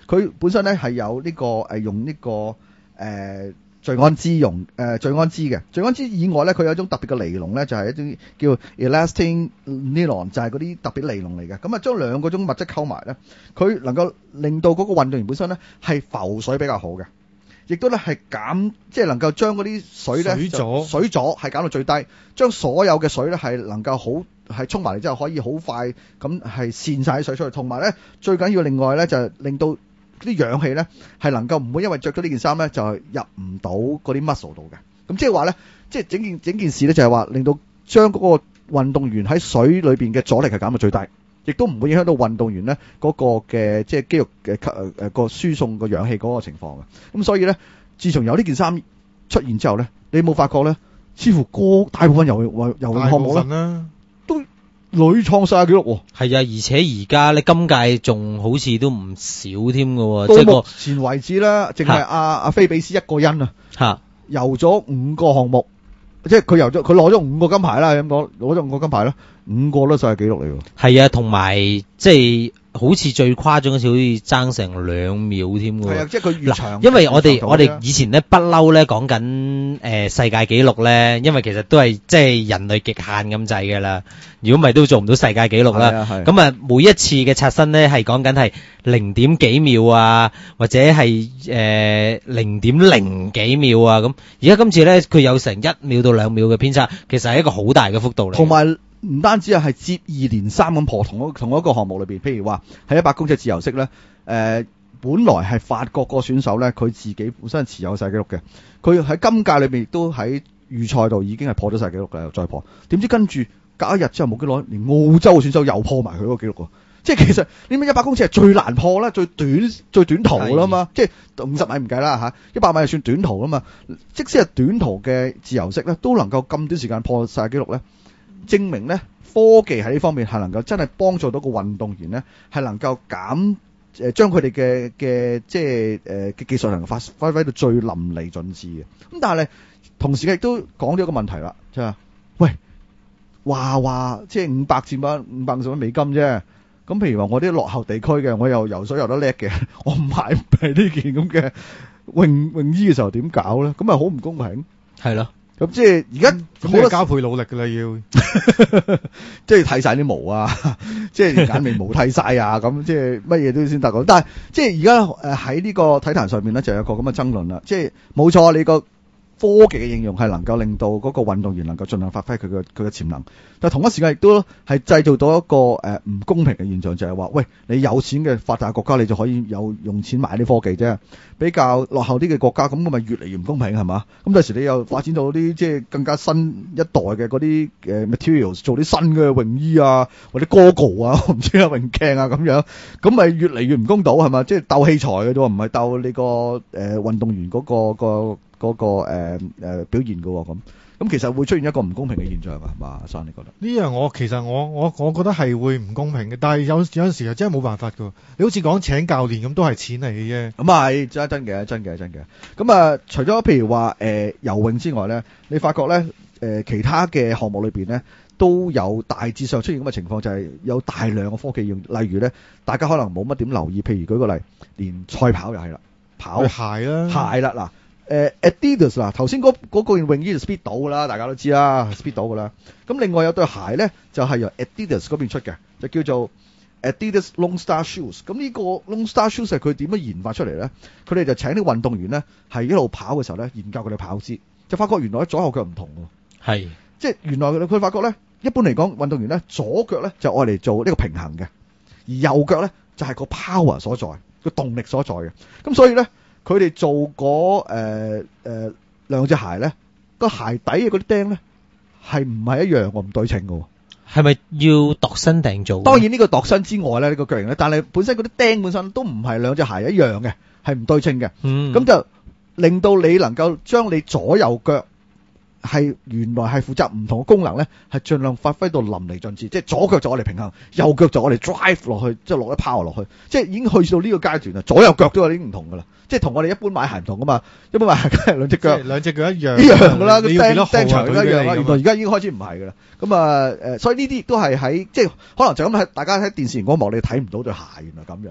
佢本身咧係有呢、這個誒、呃、用呢、這個誒。呃聚氨酯溶誒聚氨酯嘅，聚氨酯以外咧，佢有一種特別嘅尼龍咧，就係、是、一種叫 elastin nylon，就係嗰啲特別尼龍嚟嘅。咁啊，將兩個種物質溝埋咧，佢能夠令到嗰個運動員本身咧係浮水比較好嘅，亦都咧係減，即係能夠將嗰啲水咧水阻水阻係減到最低，將所有嘅水咧係能夠好係沖埋嚟之後可以好快咁係散晒啲水出去，同埋咧最緊要另外咧就係令到啲氧氣咧係能夠唔會因為着咗呢件衫咧就係入唔到嗰啲 muscle 度嘅。咁即係話咧，即係整件整件事咧就係話令到將嗰個運動員喺水裏邊嘅阻力係減到最低，亦都唔會影響到運動員咧嗰個嘅即係肌肉嘅誒誒個輸送個氧氣嗰個情況嘅。咁所以咧，自從有呢件衫出現之後咧，你有冇發覺咧？似乎個大部分游泳游泳項目咧都屢創世界紀錄喎。 係啊，而且而家咧今屆仲好似都唔少添㗎喎。 到目前為止咧，淨係阿阿菲比斯一個人啊， 嚇游咗五個項目，即係佢游咗佢攞咗五個金牌啦。咁講攞咗五個金牌啦，五個都世界紀錄嚟喎。 係啊，同埋即係好似最誇張嗰時好似爭成兩秒添㗎喎。 係啊，即係佢越長。 因為我哋我哋以前咧不嬲咧講緊誒世界紀錄咧，因為其實都係即係人類極限咁滯㗎啦。如果唔係都做唔到世界紀錄啦。咁啊，每一次嘅刷新咧係講緊係零點幾秒啊，或者係誒零點零幾秒啊咁。而家今次咧佢有成一秒到兩秒嘅偏差，其實係一個好大嘅幅度嚟。 同埋唔單止係接二連三咁破同一同一個項目裏邊，譬如話喺一百公尺自由式咧，誒、呃、本來係法國個選手咧，佢自己本身係持有世界紀錄嘅，佢喺今屆裏邊亦都喺預賽度已經係破咗世界紀錄嘅，又再破。點知跟住隔一日之後冇幾耐，連澳洲嘅選手又破埋佢嗰個紀錄喎。即係其實呢咩一百公尺係最難破啦，最短最短途啦嘛，即係五十米唔計啦嚇，一百米係算短途啦嘛。即使係短途嘅自由式咧，都能夠咁短時間破世界紀錄咧，證明咧科技喺呢方面係能夠真係幫助到個運動員咧，係能夠減誒將佢哋嘅嘅即係誒嘅技術能夠發發揮到最淋漓盡致嘅。咁但係咧同時亦都講咗一個問題啦，就係喂話話即係五百至五百五十蚊美金啫。咁譬如話我啲落後地區嘅，我又游水游得叻嘅，我唔買唔起呢件咁嘅泳泳衣嘅時候點搞咧？咁咪好唔公平？ 係咯。 咁即係而家好多加倍努力㗎啦，要即係剃晒啲毛啊，即係眼眉毛剃晒啊，咁即係乜嘢都先得講。但係即係而家誒喺呢個體壇上面咧，就有一個咁嘅爭論啦。即係冇錯，你個科技嘅應用係能夠令到嗰個運動員能夠盡量發揮佢嘅佢嘅潛能，但係同一時間亦都係製造到一個誒唔、呃、公平嘅現象，就係、是、話，喂，你有錢嘅發達國家你就可以有用錢買啲科技啫，比較落後啲嘅國家咁，咪越嚟越唔公平係嘛？咁第時你又發展到啲即係更加新一代嘅嗰啲誒 materials，做啲新嘅泳衣啊，或者 goggle 啊，我唔知啊泳鏡啊咁樣，咁咪越嚟越唔公道係嘛？即係鬥器材嘅啫，唔係鬥你個誒運動員嗰、嗰個個。嗰、那個誒誒、呃呃、表現嘅喎，咁咁其實會出現一個唔公平嘅現象㗎，係嘛？阿生你覺得？ 呢樣我其實我我我覺得係會唔公平嘅，但係有有陣時又真係冇辦法㗎。你好似講請教練咁，都係錢嚟嘅啫。 咁啊係真真嘅，真嘅真嘅。咁啊、呃，除咗譬如話誒、呃、游泳之外咧，你發覺咧誒、呃、其他嘅項目裏邊咧都有大致上出現咁嘅情況，就係、是、有大量嘅科技用。例如咧，大家可能冇乜點留意，譬如舉個例，連賽跑又係啦，跑鞋啦， 鞋啦嗱。誒、呃、Adidas 嗱，頭先嗰嗰個泳衣就 Speed 到㗎啦，大家都知啦 ，Speed 到㗎啦。咁另外有對鞋咧，就係、是、由 Adidas 嗰邊出嘅，就叫做 Adidas Lone Star Shoes。咁呢個 Lone Star Shoes 係佢點樣研發出嚟咧？佢哋就請啲運動員咧，係一路跑嘅時候咧，研究佢哋跑姿，就發覺原來左右腳唔同喎。係，即係原來佢發覺咧，一般嚟講運動員咧，左腳咧就愛嚟做呢個平衡嘅，而右腳咧就係、是、個 power 所在，個動力所在嘅。咁所以咧。佢哋做嗰誒誒兩隻鞋咧，個鞋底嘅嗰啲釘咧係唔係一樣喎？唔對稱嘅喎。係咪要度身訂做？當然呢個度身之外咧，呢、呢個腳型咧，但係本身嗰啲釘本身都唔係兩隻鞋一樣嘅，係唔對稱嘅。嗯，咁就令到你能夠將你左右腳係原來係負責唔同嘅功能咧，係盡量發揮到淋漓盡致。即係左腳就我哋平衡，右腳就我哋 drive 落去，即係落啲 power 落去。即係已經去到呢個階段啦，左右腳都有啲唔同㗎啦。即係同我哋一般買鞋唔同㗎嘛，一般買鞋梗係兩隻腳，兩隻腳一樣，一樣㗎啦，個釘釘長一樣啦。原來而家已經開始唔係㗎啦。咁啊誒，所以呢啲亦都係喺即係可能就咁喺大家喺電視熒光幕你睇唔到對鞋原來咁樣。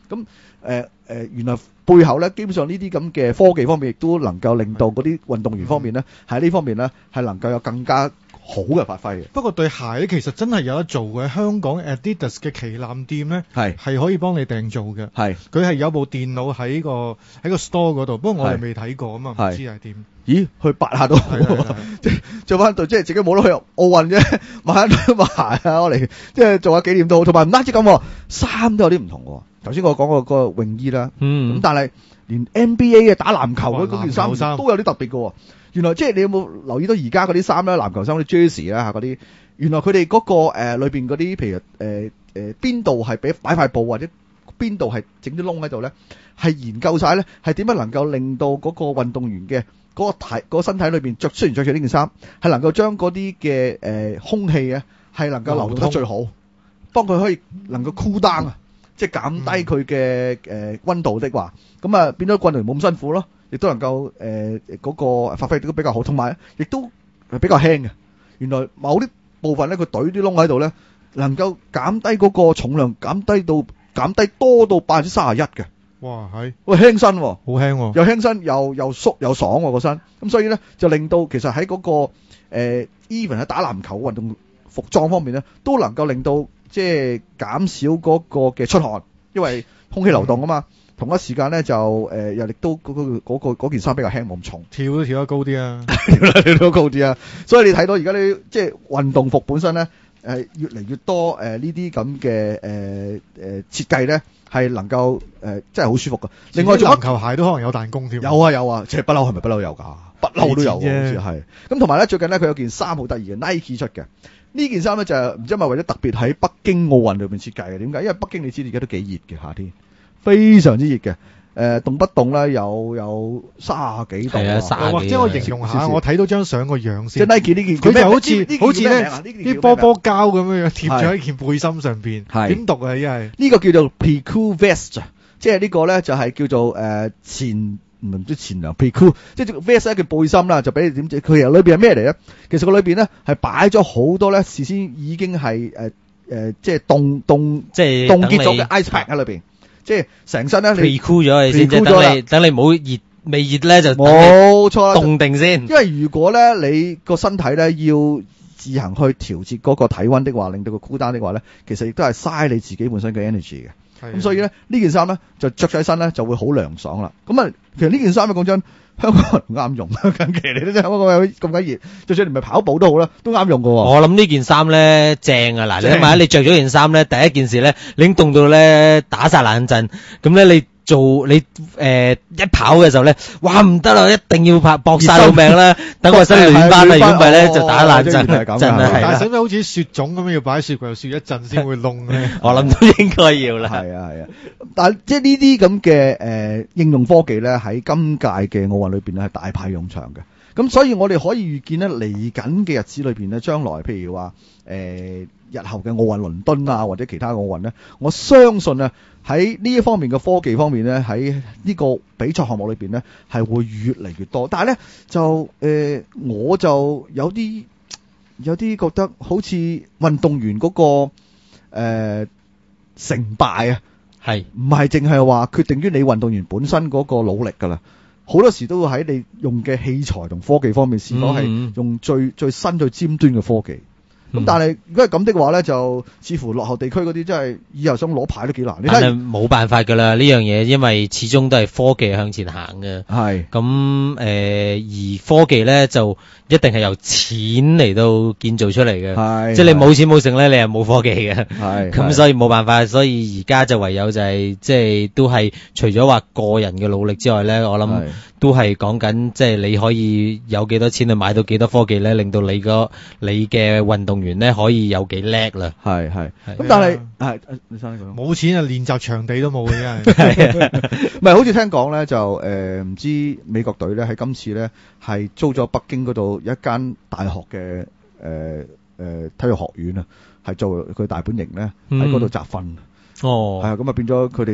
咁誒誒，原來背後咧，基本上呢啲咁嘅科技方面，亦都能夠令到嗰啲運動員方面咧，喺呢方面咧係能夠有更加好嘅發揮嘅。 不過對鞋咧，其實真係有得做嘅。香港 Adidas 嘅旗艦店咧，係係可以幫你訂做嘅。係佢係有部電腦喺個喺個 store 嗰度，不過我哋未睇過啊嘛，唔知係點。 咦？去八下都好，即係做翻對，即係自己冇得去奧運啫，買翻對鞋啊，我嚟即係做下紀念都好。同埋唔單止咁，衫都有啲唔同喎。頭先我講過個泳衣啦，嗯，咁但係連 N B A 嘅打籃球嗰件衫都有啲特別嘅。原來即係你有冇留意到而家嗰啲衫咧？籃球衫嗰啲 jersey 啦嚇嗰啲，原來佢哋嗰個誒裏邊嗰啲，譬如誒誒邊度係俾擺塊布或者邊度係整啲窿喺度咧，係研究晒咧，係點樣能夠令到嗰個運動員嘅嗰個體嗰個身體裏邊著雖然著住呢件衫，係能夠將嗰啲嘅誒空氣啊係能夠流動得最好，幫佢可以能夠 cool down 啊，即係減低佢嘅誒溫度的話，咁啊變咗運動員冇咁辛苦咯。亦都能夠誒嗰個發揮都比較好，同埋亦都係比較輕嘅。原來某啲部分咧，佢懟啲窿喺度咧，能夠減低嗰個重量，減低到減低多到百分之三十一嘅。哇，係喂輕身喎，好輕喎，又輕身又又縮又爽喎個身。咁所以咧就令到其實喺嗰個誒 even 喺打籃球運動服裝方面咧，都能夠令到即係減少嗰個嘅出汗，因為空氣流動啊嘛。同一時間咧就誒又亦都嗰個嗰個嗰件衫比較輕冇咁重，跳都跳得高啲啊，跳得跳得高啲啊，所以你睇到而家啲即係運動服本身咧誒越嚟越多誒呢啲咁嘅誒誒設計咧係能夠誒真係好舒服噶。另外仲有籃球鞋都可能有彈弓添，有啊有啊，即係不嬲係咪不嬲有㗎？不嬲都有，好似係。咁同埋咧最近咧佢有件衫好得意嘅 Nike 出嘅。呢件衫咧就唔知係咪為咗特別喺北京奧運裏邊設計嘅？點解？因為北京你知而家都幾熱嘅夏天。非常之熱嘅，誒、呃、動不動咧有有卅幾度，係啊，卅幾。或者我形容下，我睇到張相個樣先。即係 Nike 呢件，佢就好似好似咧啲波波膠咁樣樣貼咗喺件背心上邊。係點讀啊？依係呢個叫做 Precue Vest， 即係呢個咧就係叫做誒、呃、前唔知前涼 Precue， 即係 Vest 一件背心啦，就俾你點知佢由裏邊係咩嚟咧？其實個裏邊咧係擺咗好多咧事先已經係誒誒即係凍凍即係凍結咗嘅 ice pack 喺裏邊。即係成身咧，你 pre-cool 咗你先，即係等你等你冇熱未熱咧就冇錯啦，凍定先。因為如果咧你個身體咧要自行去調節嗰個體溫的話，令到個 cool down的話咧，其實亦都係嘥你自己本身嘅 energy 嘅。咁所以咧呢件衫咧就着咗起身咧就會好涼爽啦。咁啊，其實呢件衫咧講真，香港人唔啱用，近期嚟都真係香港咁鬼熱，就算你唔係跑步都好啦，都啱用㗎喎。我諗呢件衫咧正啊！嗱，你諗下，你着咗件衫咧，第一件事咧，你已經凍到咧打晒冷震，咁咧你做你誒、呃、一跑嘅時候咧，哇唔得啦，一定要拍搏晒老命啦，等個身暖翻啦，如果唔係咧就打冷震，真係。但係使唔使好似雪種咁樣要擺喺雪櫃度雪一陣先會燶咧？我諗都應該要啦。係啊係啊，但係即係呢啲咁嘅誒應用科技咧，喺今屆嘅奧運裏邊咧係大派用場嘅。咁所以我哋可以預見咧，嚟緊嘅日子裏邊咧，將來譬如話誒、呃、日後嘅奧運倫敦啊，或者其他奧運咧，我相信啊喺呢一方面嘅科技方面咧，喺呢個比賽項目裏邊咧係會越嚟越多。但係咧就誒、呃、我就有啲有啲覺得好似運動員嗰、那個誒、呃、成敗啊，係唔係淨係話決定於你運動員本身嗰個努力㗎啦？好多時都會喺你用嘅器材同科技方面，是否係用最、嗯、最新最尖端嘅科技？咁、嗯、但係如果係咁的話咧，就似乎落後地區嗰啲真係以後想攞牌都幾難。但係冇辦法㗎啦，呢樣嘢，因為始終都係科技向前行嘅。係咁誒，而科技咧就一定係由錢嚟到建造出嚟嘅。係即係你冇錢冇剩咧，你係冇科技嘅。係咁，所以冇辦法，所以而家就唯有就係、是、即係都係除咗話個人嘅努力之外咧，我諗都係講緊即係你可以有幾多錢去買到幾多科技咧，令到你個你嘅運動員咧可以有幾叻啦。係係咁，但係係你生講冇錢啊，練習場地都冇嘅真係。唔係好似聽講咧，就誒唔、呃、知美國隊咧喺今次咧係租咗北京嗰度一間大學嘅誒誒體育學院啊，係做佢大本營咧喺嗰度集訓。哦，係啊，咁啊變咗佢哋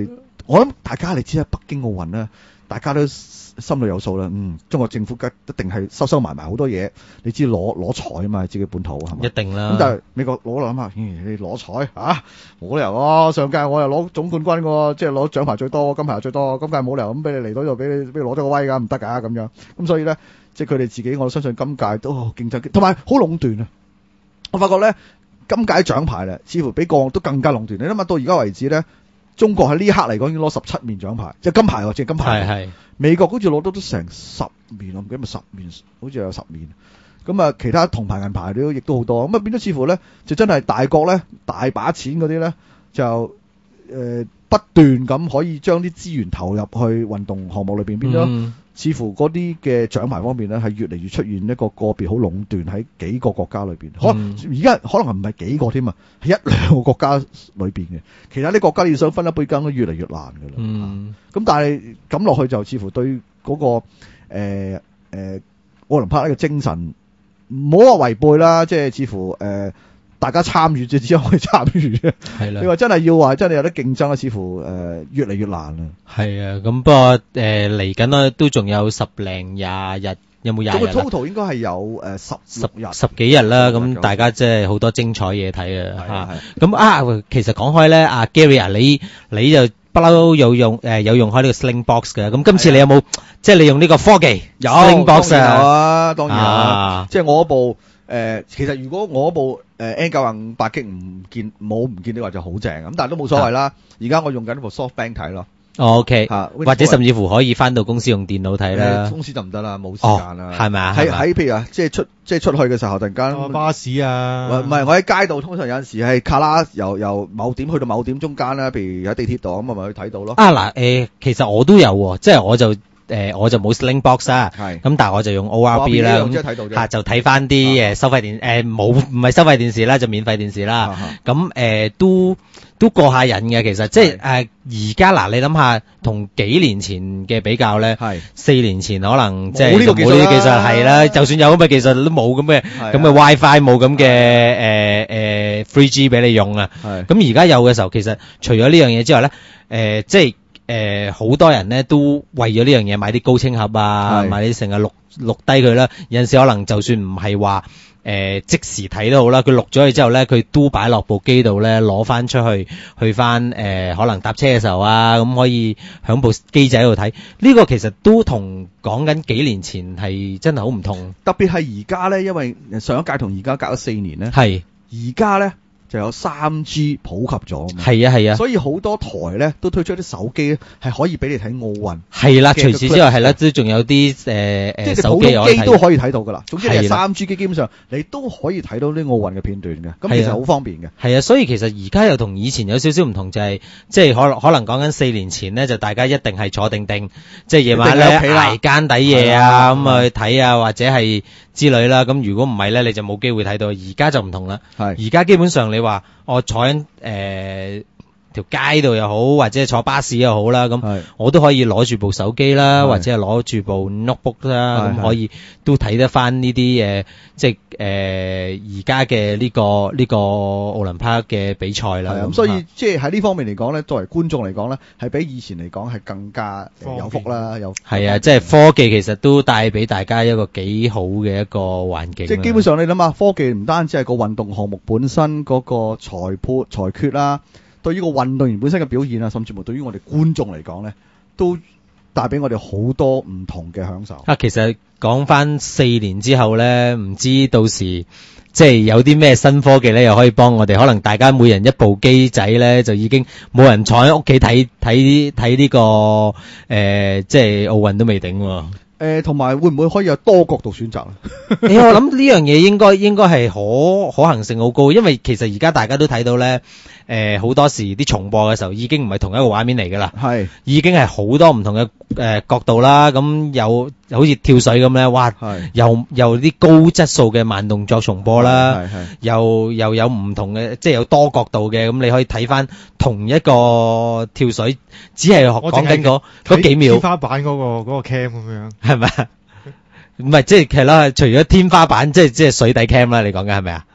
我諗大家你知啦，北京奧運咧，大家都心裏有數啦。嗯，中國政府一定係收收埋埋好多嘢，你知攞攞彩啊嘛，自己本土係嘛？ 一定啦。 咁但係美國攞嚟諗下，嗯，你攞彩啊，冇理由啊！上屆我又攞總冠軍喎，即係攞獎牌最多，金牌最多，今屆冇理由咁俾你嚟到就俾你俾你攞咗個威㗎，唔得㗎咁樣。咁所以咧，即係佢哋自己，我相信今屆都好競爭，同埋好壟斷啊！我發覺咧，今屆獎牌咧，似乎比過往都更加壟斷。你諗下到而家為止咧，中國喺呢一刻嚟講已經攞十七面獎牌，即係金牌喎，即係金牌。係係。美國好似攞到都成十面，我唔記得咪十面，好似有十面。咁啊，其他銅牌銀牌都亦都好多。咁啊，變咗似乎咧，就真係大國咧，大把錢嗰啲咧，就誒、呃、不斷咁可以將啲資源投入去運動項目裏邊，變咗。嗯似乎嗰啲嘅獎牌方面咧，係越嚟越出現一個個別好壟斷喺幾個國家裏邊。可而家可能唔係幾個添啊，係一兩個國家裏邊嘅。其他啲國家你想分一杯羹都越嚟越難㗎啦。嗯，咁、啊、但係咁落去就似乎對嗰、那個誒誒、呃呃、奧林匹克嘅精神唔好話違背啦，即係似乎誒。呃大家參與就只可以參與嘅，係啦。你話真係要話真係有得競爭啊，似乎誒、呃、越嚟越難啦。係啊，咁不過誒嚟緊咧都仲有十零廿日，有冇廿日？咁個 total 應該係有誒、呃、十十日十幾日啦。咁大家即係好多精彩嘢睇啊！嚇咁啊，其實講開咧，阿 Gary 啊，你你就不嬲有用誒、呃、有用開呢個 Slingbox 嘅。咁今次你有冇即係你用呢個科技有 Slingbox 啊？當然有啊，即係我嗰部。誒、呃，其實如果我部誒 N 九廿五八 G 唔見冇唔見你話就好正咁，但係都冇所謂啦。而家我用緊部 SoftBank 睇咯。哦 OK，啊、或者甚至乎可以翻到公司用電腦睇啦。呃、公司就唔得啦，冇時間啦。係咪啊？喺喺譬如啊，即係出即係出去嘅時候，突然間、哦、巴士啊，唔係我喺街度，通常有陣時係卡拉由由某點去到某點中間啦，譬如喺地鐵度咁，咪咪去睇到咯。啊嗱，誒、呃，其實我都有喎，即係我就。誒、呃、我就冇 Slingbox 啊，咁但係我就用 O R B 啦，咁嚇就睇翻啲誒收費電誒冇唔係收費電視啦，就免費電視啦。咁誒、呃、都都過下癮嘅，其實即係誒而家嗱，你諗下同幾年前嘅比較咧，四年前可能即係冇呢啲技術係啦，就算有咁嘅技術都冇咁嘅咁嘅 WiFi 冇咁嘅誒誒 three G 俾你用啊。咁而家有嘅時候，其實除咗呢樣嘢之外咧，誒、呃、即係。誒好、呃、多人咧都為咗呢樣嘢買啲高清盒啊，買啲成日錄錄低佢啦。有陣時可能就算唔係話誒即時睇都好啦，佢錄咗佢之後咧，佢都擺落部機度咧，攞翻出去去翻誒、呃、可能搭車嘅時候啊，咁可以響部機仔度睇。呢、這個其實都同講緊幾年前係真係好唔同。特別係而家咧，因為上一屆同而家隔咗四年咧，係而家咧。就有三 G 普及咗，係啊係啊，所以好多台咧都推出啲手機咧係可以俾你睇奧運。係啦，除此之外係啦，都仲有啲誒誒，即係手機機都可以睇到噶啦。總之係三 G 機，基本上你都可以睇到啲奧運嘅片段嘅。咁其實好方便嘅。係啊，所以其實而家又同以前有少少唔同，就係即係可能可能講緊四年前咧，就大家一定係坐定定，即係夜晚咧挨間底嘢啊咁去睇啊，或者係之類啦。咁如果唔係咧，你就冇機會睇到。而家就唔同啦。係而家基本上你話我坐喺誒條街度又好，或者坐巴士又好啦，咁我都可以攞住部手機啦，或者係攞住部 notebook 啦，咁可以都睇得翻呢啲誒，即係誒而家嘅呢個呢、呢個奧林匹克嘅比賽啦。咁所以即係喺呢方面嚟講咧，作為觀眾嚟講咧，係比以前嚟講係更加有福啦。有係啊，即係科技其實都帶俾大家一個幾好嘅一個環境。即係基本上你諗下，科技唔單止係個運動項目本身嗰個裁判裁決啦。對於個運動員本身嘅表現啊，甚至乎對於我哋觀眾嚟講咧，都帶俾我哋好多唔同嘅享受。啊，其實講翻四年之後咧，唔知到時即係有啲咩新科技咧，又可以幫我哋。可能大家每人一部機仔咧，就已經冇人坐喺屋企睇睇睇呢個誒、呃，即係奧運都未定喎。誒，同埋會唔會可以有多角度選擇咧？誒，我諗呢樣嘢應該應該係可可行性好高，因為其實而家大家都睇到咧，誒好多時啲重播嘅時候已經唔係同一個畫面嚟噶啦，係已經係好多唔同嘅誒角度啦，咁有好似跳水咁咧，哇，又又啲高質素嘅慢動作重播啦，又又有唔同嘅，即係有多角度嘅，咁你可以睇翻同一個跳水，只係講緊嗰嗰幾秒天花板嗰個嗰個 cam 咁樣。係咪？唔係，即係係啦，除咗天花板，即係即係水底 cam 啦。你講緊係咪啊？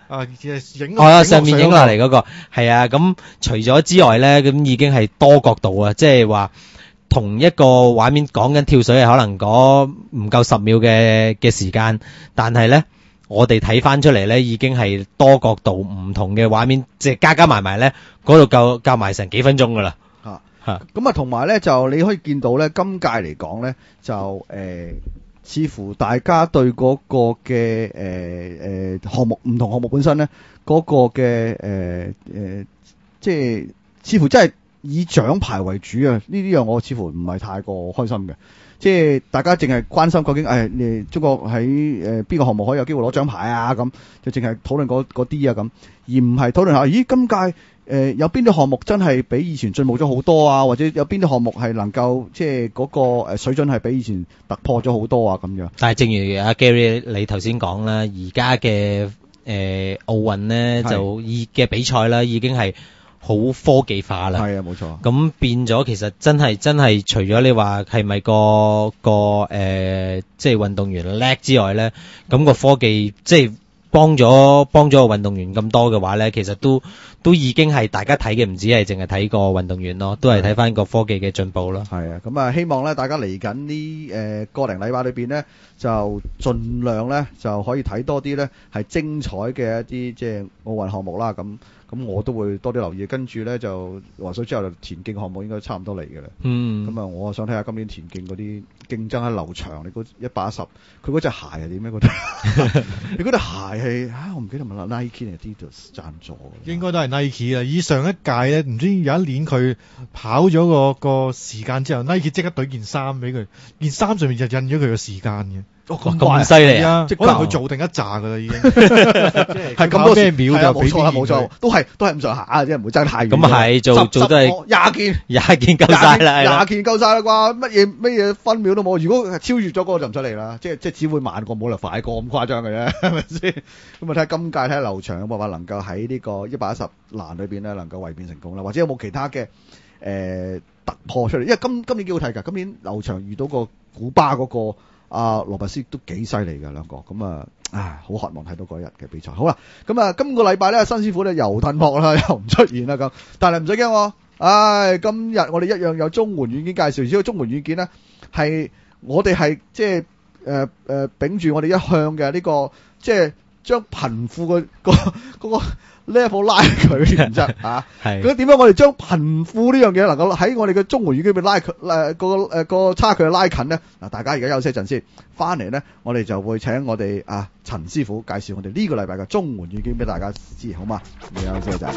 啊，影哦，上面影落嚟嗰個係啊，咁除咗之外咧，咁已經係多角度啊，即係話同一個畫面講緊跳水係可能嗰唔夠十秒嘅嘅時間，但係咧我哋睇翻出嚟咧已經係多角度唔同嘅畫面，即係加加埋埋咧嗰度夠夾埋成幾分鐘噶啦。 嚇嚇，咁啊同埋咧就你可以見到咧今屆嚟講咧就誒。呃似乎大家對嗰個嘅誒誒項目唔同項目本身咧，嗰、嗰個嘅誒誒，即係似乎真係以獎牌為主啊！呢啲樣我似乎唔係太過開心嘅，即係大家淨係關心究竟誒你、哎、中國喺誒邊個項目可以有機會攞獎牌啊咁，就淨係討論嗰嗰啲啊咁，而唔係討論下咦今屆。誒、呃、有邊啲項目真係比以前進步咗好多啊？或者有邊啲項目係能夠即係嗰個誒水準係比以前突破咗好多啊？咁樣。但係正如阿 Gary 你頭先講啦，而家嘅誒奧運咧就已嘅比賽啦，已經係好科技化啦。係啊，冇錯。咁變咗其實真係真係除咗你話係咪個個誒、呃、即係運動員叻之外咧，咁、個科技即係。幫咗幫咗個運動員咁多嘅話咧，其實都都已經係大家睇嘅，唔止係淨係睇個運動員咯，都係睇翻個科技嘅進步咯。係啊，咁啊希望咧大家嚟緊呢誒個零禮拜裏邊咧，就盡量咧就可以睇多啲咧係精彩嘅一啲即係奧運項目啦。咁咁我都會多啲留意，跟住咧就滑水之後就田徑項目應該差唔多嚟嘅啦。嗯。咁啊，我想睇下今年田徑嗰啲競爭喺劉翔，你嗰一百一十，佢嗰隻鞋係點樣？嗰對你嗰對鞋係啊，我唔記得問啦 Nike 定 Adidas 贊助。應該都係 Nike 啦。以上一屆咧，唔知有一年佢跑咗個個時間之後 ，Nike 即刻懟件衫俾佢，件衫上面就印咗佢個時間嘅。哦，咁犀利啊！即可能佢做定一紮噶啦，已經係咁多咩秒就冇錯啦，冇錯，都係都係咁上下，即係唔會爭太遠。咁係做做都係廿件，廿件夠晒啦，廿件夠晒啦啩？乜嘢乜嘢分秒都冇。如果超越咗嗰個就唔出嚟啦，即係即係只會慢過，冇理由快過咁誇張嘅啫，係咪先？咁啊睇下今屆睇下劉翔有冇辦法能夠喺呢個一百一十欄裏邊咧能夠衛冕成功啦，或者有冇其他嘅誒突破出嚟？因為今今年幾好睇㗎，今年劉翔遇到個古巴嗰個。阿羅拔斯都幾犀利㗎兩個，咁啊，唉，好渴望睇到嗰日嘅比賽。好啦，咁啊，今個禮拜咧，新師傅咧又褪幕啦，又唔出現啦咁，但係唔使驚喎，唉，今日我哋一樣有綜援軟件介紹，而且個綜援軟件咧係我哋係即係誒誒秉住我哋一向嘅呢個即係將貧富嘅個嗰個 level 拉佢原則啊，係咁點解我哋將貧富呢樣嘢能夠喺我哋嘅綜援軟件入邊拉誒、呃、個誒、呃、個差距拉近咧？嗱，大家而家休息一陣先，翻嚟咧，我哋就會請我哋啊陳師傅介紹我哋呢個禮拜嘅綜援軟件俾大家知，好嘛？你休息一陣。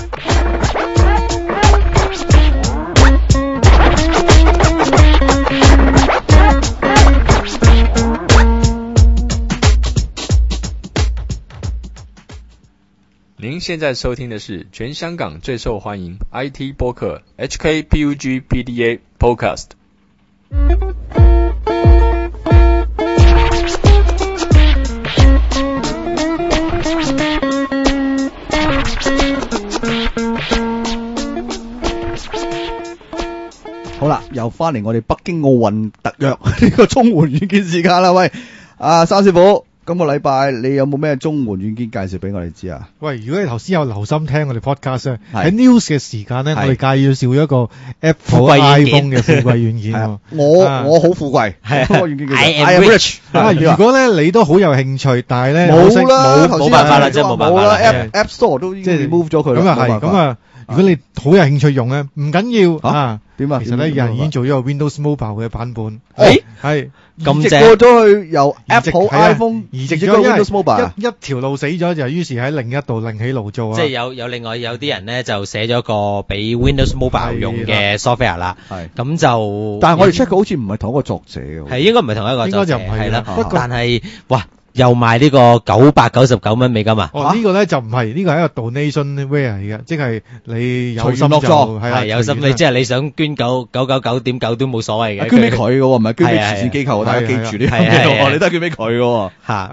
您現在收聽的是全香港最受歡迎 I T 播客 H K P U G P D A Podcast。 好啦，又翻嚟我哋北京奧運特約呢個綜援軟件時間啦，喂，阿沙師傅。今個禮拜你有冇咩綜援軟件介紹俾我哋知啊？喂，如果你頭先有留心聽我哋 podcast 咧，喺 news 嘅時間咧，我哋介紹咗一個 Apple iPhone 嘅富貴軟件。我我好富貴，係個軟件叫 I am rich。啊，如果咧你都好有興趣，但係咧冇啦，冇辦法啦，即係冇辦法啦。App App Store 都已經 remove 咗佢啦。咁啊係，咁啊，如果你好有興趣用咧，唔緊要啊。點啊？其實咧，有人已經做咗個 Windows Mobile 嘅版本。誒，係咁正。過咗去由 Apple iPhone 移植咗 Windows Mobile，一一條路死咗，就於是喺另一度另起爐灶啊！ 即係有有另外有啲人咧就寫咗個俾 Windows Mobile 用嘅 software 啦。係咁就，但係我哋 check 佢好似唔係同一個作者嘅。係應該唔係同一個作者，係啦。不過但係哇！又賣呢個九百九十九蚊美金啊！ 哦，呢個咧就唔係，呢個係一個 donation-ware 嚟嘅，即係你有心就係有心，你即係你想捐九九九九點九都冇所謂嘅， 捐俾佢嘅喎，唔係捐俾慈善機構，大家記住呢樣嘢，你都係捐俾佢嘅喎。嚇，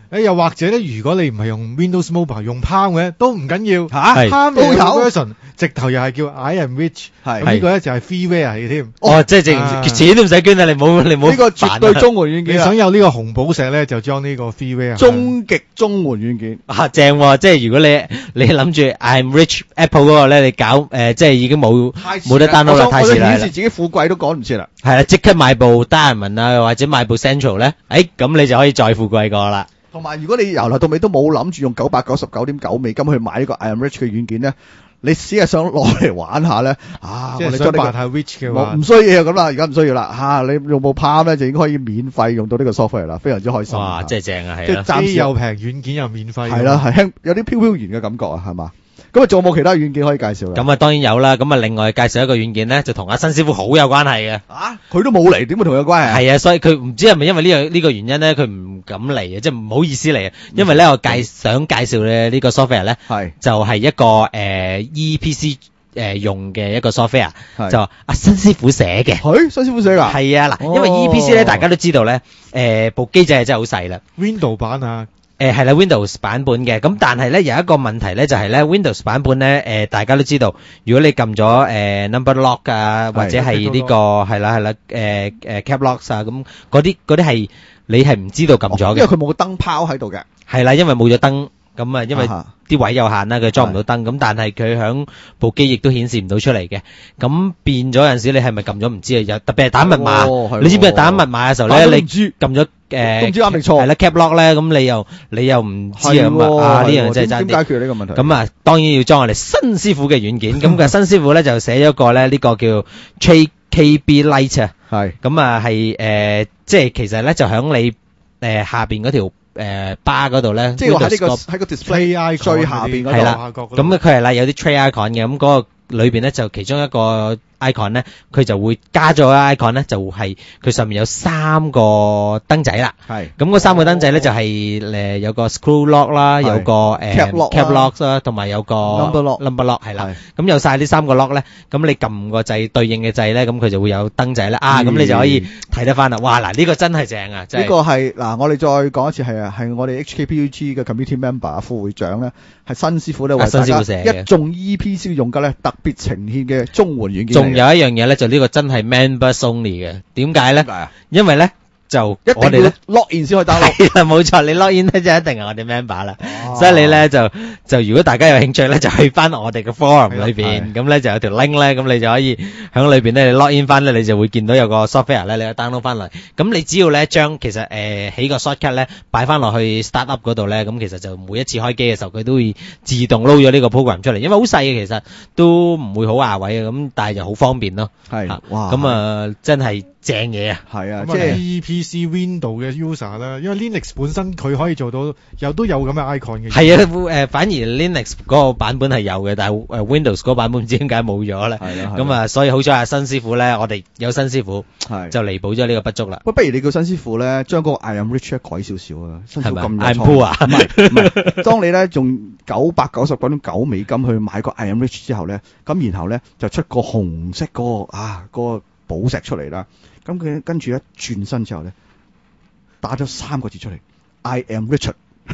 誒又或者咧，如果你唔係用 Windows Mobile 用 Palm 嘅都唔緊要嚇 ，Palm 都有有 version，直頭又係叫 I am Rich， 係咁呢個咧就係 freeware 嚟嘅添。 哦，即係淨啊錢都唔使捐啊！你冇你冇呢個絕對綜援軟你件啊想有呢個紅寶石咧，就裝呢個 freeware。 終極綜援軟件。 啊正喎！即係如果你你諗住 I'm Rich Apple 嗰個咧，你搞誒即係已經冇冇得 download 啦，太遲啦。 顯示自己富貴都趕唔切啦。 係啦，即刻買部 Diamond 啊，或者買部 Central 咧，誒咁你就可以再富貴過啦。 同埋，如果你由頭到尾都冇諗住用九百九十九點九美金去買呢個 I am Rich 嘅軟件咧，你只係想攞嚟玩下咧，啊， 即係我哋將呢個想扮下 rich 嘅話冇唔需要咁啦，而家唔需要啦嚇，你用部 Palm 咧就已經可以免費用到呢個 software 啦，非常之開心。 哇！真係正啊，係啦， 即係暫時機又平，軟件又免費。 係啦，係輕有啲飄飄然嘅感覺啊，係嘛？咁啊，仲有冇其他軟件可以介紹㗎？ 咁啊當然有啦，咁啊另外介紹一個軟件咧，就同阿新師傅好有關係嘅。 啊，佢都冇嚟，點會同佢有關係啊？ 係啊，所以佢唔知係咪因為呢樣呢個原因咧，佢唔敢嚟啊，即係唔好意思嚟啊。因為咧，我介想介紹嘅呢個 software 咧， 係就係一個誒 E P C 誒用嘅一個 software， 係就阿新師傅寫嘅。 係新師傅寫㗎。 係啊，嗱， 哦因為 E P C 咧，大家都知道咧，誒部機仔係真係好細啦。 Windows 版啊， 誒係啦 Windows 版本嘅，咁但係咧有一個問題咧就係咧 Windows 版本咧誒大家都知道，如果你撳咗誒 number lock 啊或者係呢個係啦係啦誒誒 cap locks 啊咁嗰啲嗰啲係你係唔知道撳咗嘅， 因為佢冇個燈泡喺度嘅。 係啦，因為冇咗燈，咁啊因為啊啲位有限啦，佢裝唔到燈，咁但係佢響部機亦都顯示唔到出嚟嘅，咁變咗有陣時你係咪撳咗唔知啊？有特別係打密碼， 係喎你知唔知打密碼嘅時候咧，你打都唔知撳咗誒都唔知啱定錯係啦 cap lock 咧，咁你又你又唔知啊係咁喎啊啊呢係喎樣真係爭啲點點解決呢個問題？ 咁啊，當然要裝我哋新師傅嘅軟件。咁嘅新師傅咧就寫咗個咧呢個叫 J K B Lite 啊。 係。 咁啊係誒，即係其實咧就響你誒下邊嗰條誒 bar 嗰度咧， 即係話喺呢個 Windows 喺個 display icon 最下邊嗰度。 係啦，咁咧佢係啦有啲 tray icon 嘅，咁嗰個裏邊咧就其中一個 icon 咧，佢就會加咗個 icon 咧，就係佢上面有三個燈仔啦。 係。 咁嗰三個燈仔咧就係誒有個 screw lock 啦，有個誒 Cap lock 啦 cap lock 啦，同埋有個 Number lock number lock 係啦係。 咁有晒呢三個 lock 咧，咁你撳個掣對應嘅掣咧，咁佢就會有燈仔啦。啊，咁你就可以睇得翻啦。哇！嗱，呢個真係正啊！真係呢個係嗱，我哋再講一次係啊，係我哋 H K P U G 嘅 community member 副會長咧，係新師傅咧為啊新大師傅寫嘅家一眾 E P C 用家咧特別呈現嘅綜援軟件嚟嘅。 仲有一樣嘢咧，就呢個真係 members only 嘅。點解咧？ 點解啊？ 因為咧就一定要我哋咧 log in 先可以 download。 係啦，冇錯，你 log in 咧就一定係我哋 member 啦。 哦所以你咧就就如果大家有興趣咧，就去翻我哋嘅 forum 裏邊，咁咧就有條 link 咧，咁你就可以喺裏邊咧，你 log in 翻咧，你就會見到有個 software 咧，你可以 download 翻嚟。咁你只要咧將其實誒起個 shortcut 咧擺翻落去 startup 嗰度咧，咁其實就每一次開機嘅時候，佢都會自動撈咗呢個 program 出嚟，因為好細嘅其實都唔會好牙位嘅，咁但係就好方便咯。 係啊哇咁啊真係正嘢啊！ 係啊， 咁啊即係 E P C Windows 嘅 user 啦，因為 Linux 本身佢可以做到有都有咁嘅 icon 嘅。 係啊，誒反而 Linux 嗰個版本係有嘅，但係誒 Windows 嗰個版本唔知點解冇咗咧。 係啦。 咁啊，所以好彩阿新師傅咧，我哋有新師傅係就彌補咗呢個不足啦。 喂，不如你叫新師傅咧，將嗰個 I am rich 改少少啊！新師傅咁有係咪創 I'm poor 啊唔係唔係，當你咧用九百九十九點九美金去買個 I am rich 之後咧，咁然後咧就出個紅色嗰個啊嗰個寶石出嚟啦。咁佢跟住一轉身之後咧，打咗三個字出嚟 ，I am Richard。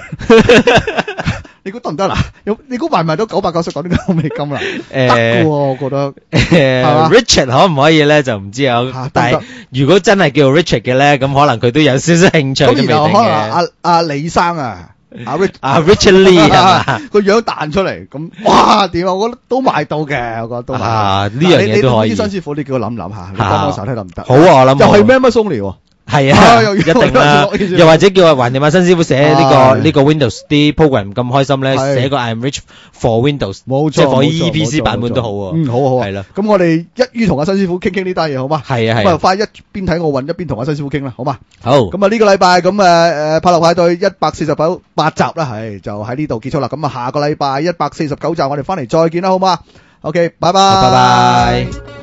你估得唔得啦？有你估賣唔賣到九百九十九點九美金啦？ 誒得嘅喎，我覺得。 誒嘛 Richard 可唔可以咧就唔知啊嚇， 但係得唔得如果真係叫 Richard 嘅咧，咁可能佢都有少少興趣都未定咁然後可能嘅。 阿阿李生啊，阿 Rich 啊 Richard Lee 係嘛？ 個樣彈出嚟，咁哇點啊？我覺得都賣到嘅，我覺得都賣到。 啊呢樣嘢都可以嗱你你啲新師傅，你叫我諗諗下，你幫幫手睇得唔得？ 好啊，我諗又係好 Member Only 喎。 係啊啊， 又一定啦又又。 又或者叫阿橫掂阿新師傅寫呢個係呢個 Windows 啲 program 咁開心咧， 係寫個 I'm rich for Windows， 冇錯即係 for 冇錯 E P C 冇錯版本都好喎。 嗯，好好啊。 係啦。 咁我哋一於同阿新師傅傾傾呢單嘢，好嘛？咁啊， 係啊係啊。 快一邊睇奧運一邊同阿新師傅傾啦，好嘛？ 好。 咁啊呢個禮拜咁誒誒柏立派對一百四十九八集啦，係就喺呢度結束啦。咁啊下個禮拜一百四十九集我哋翻嚟再見啦，好嘛？OK，拜拜。 拜拜。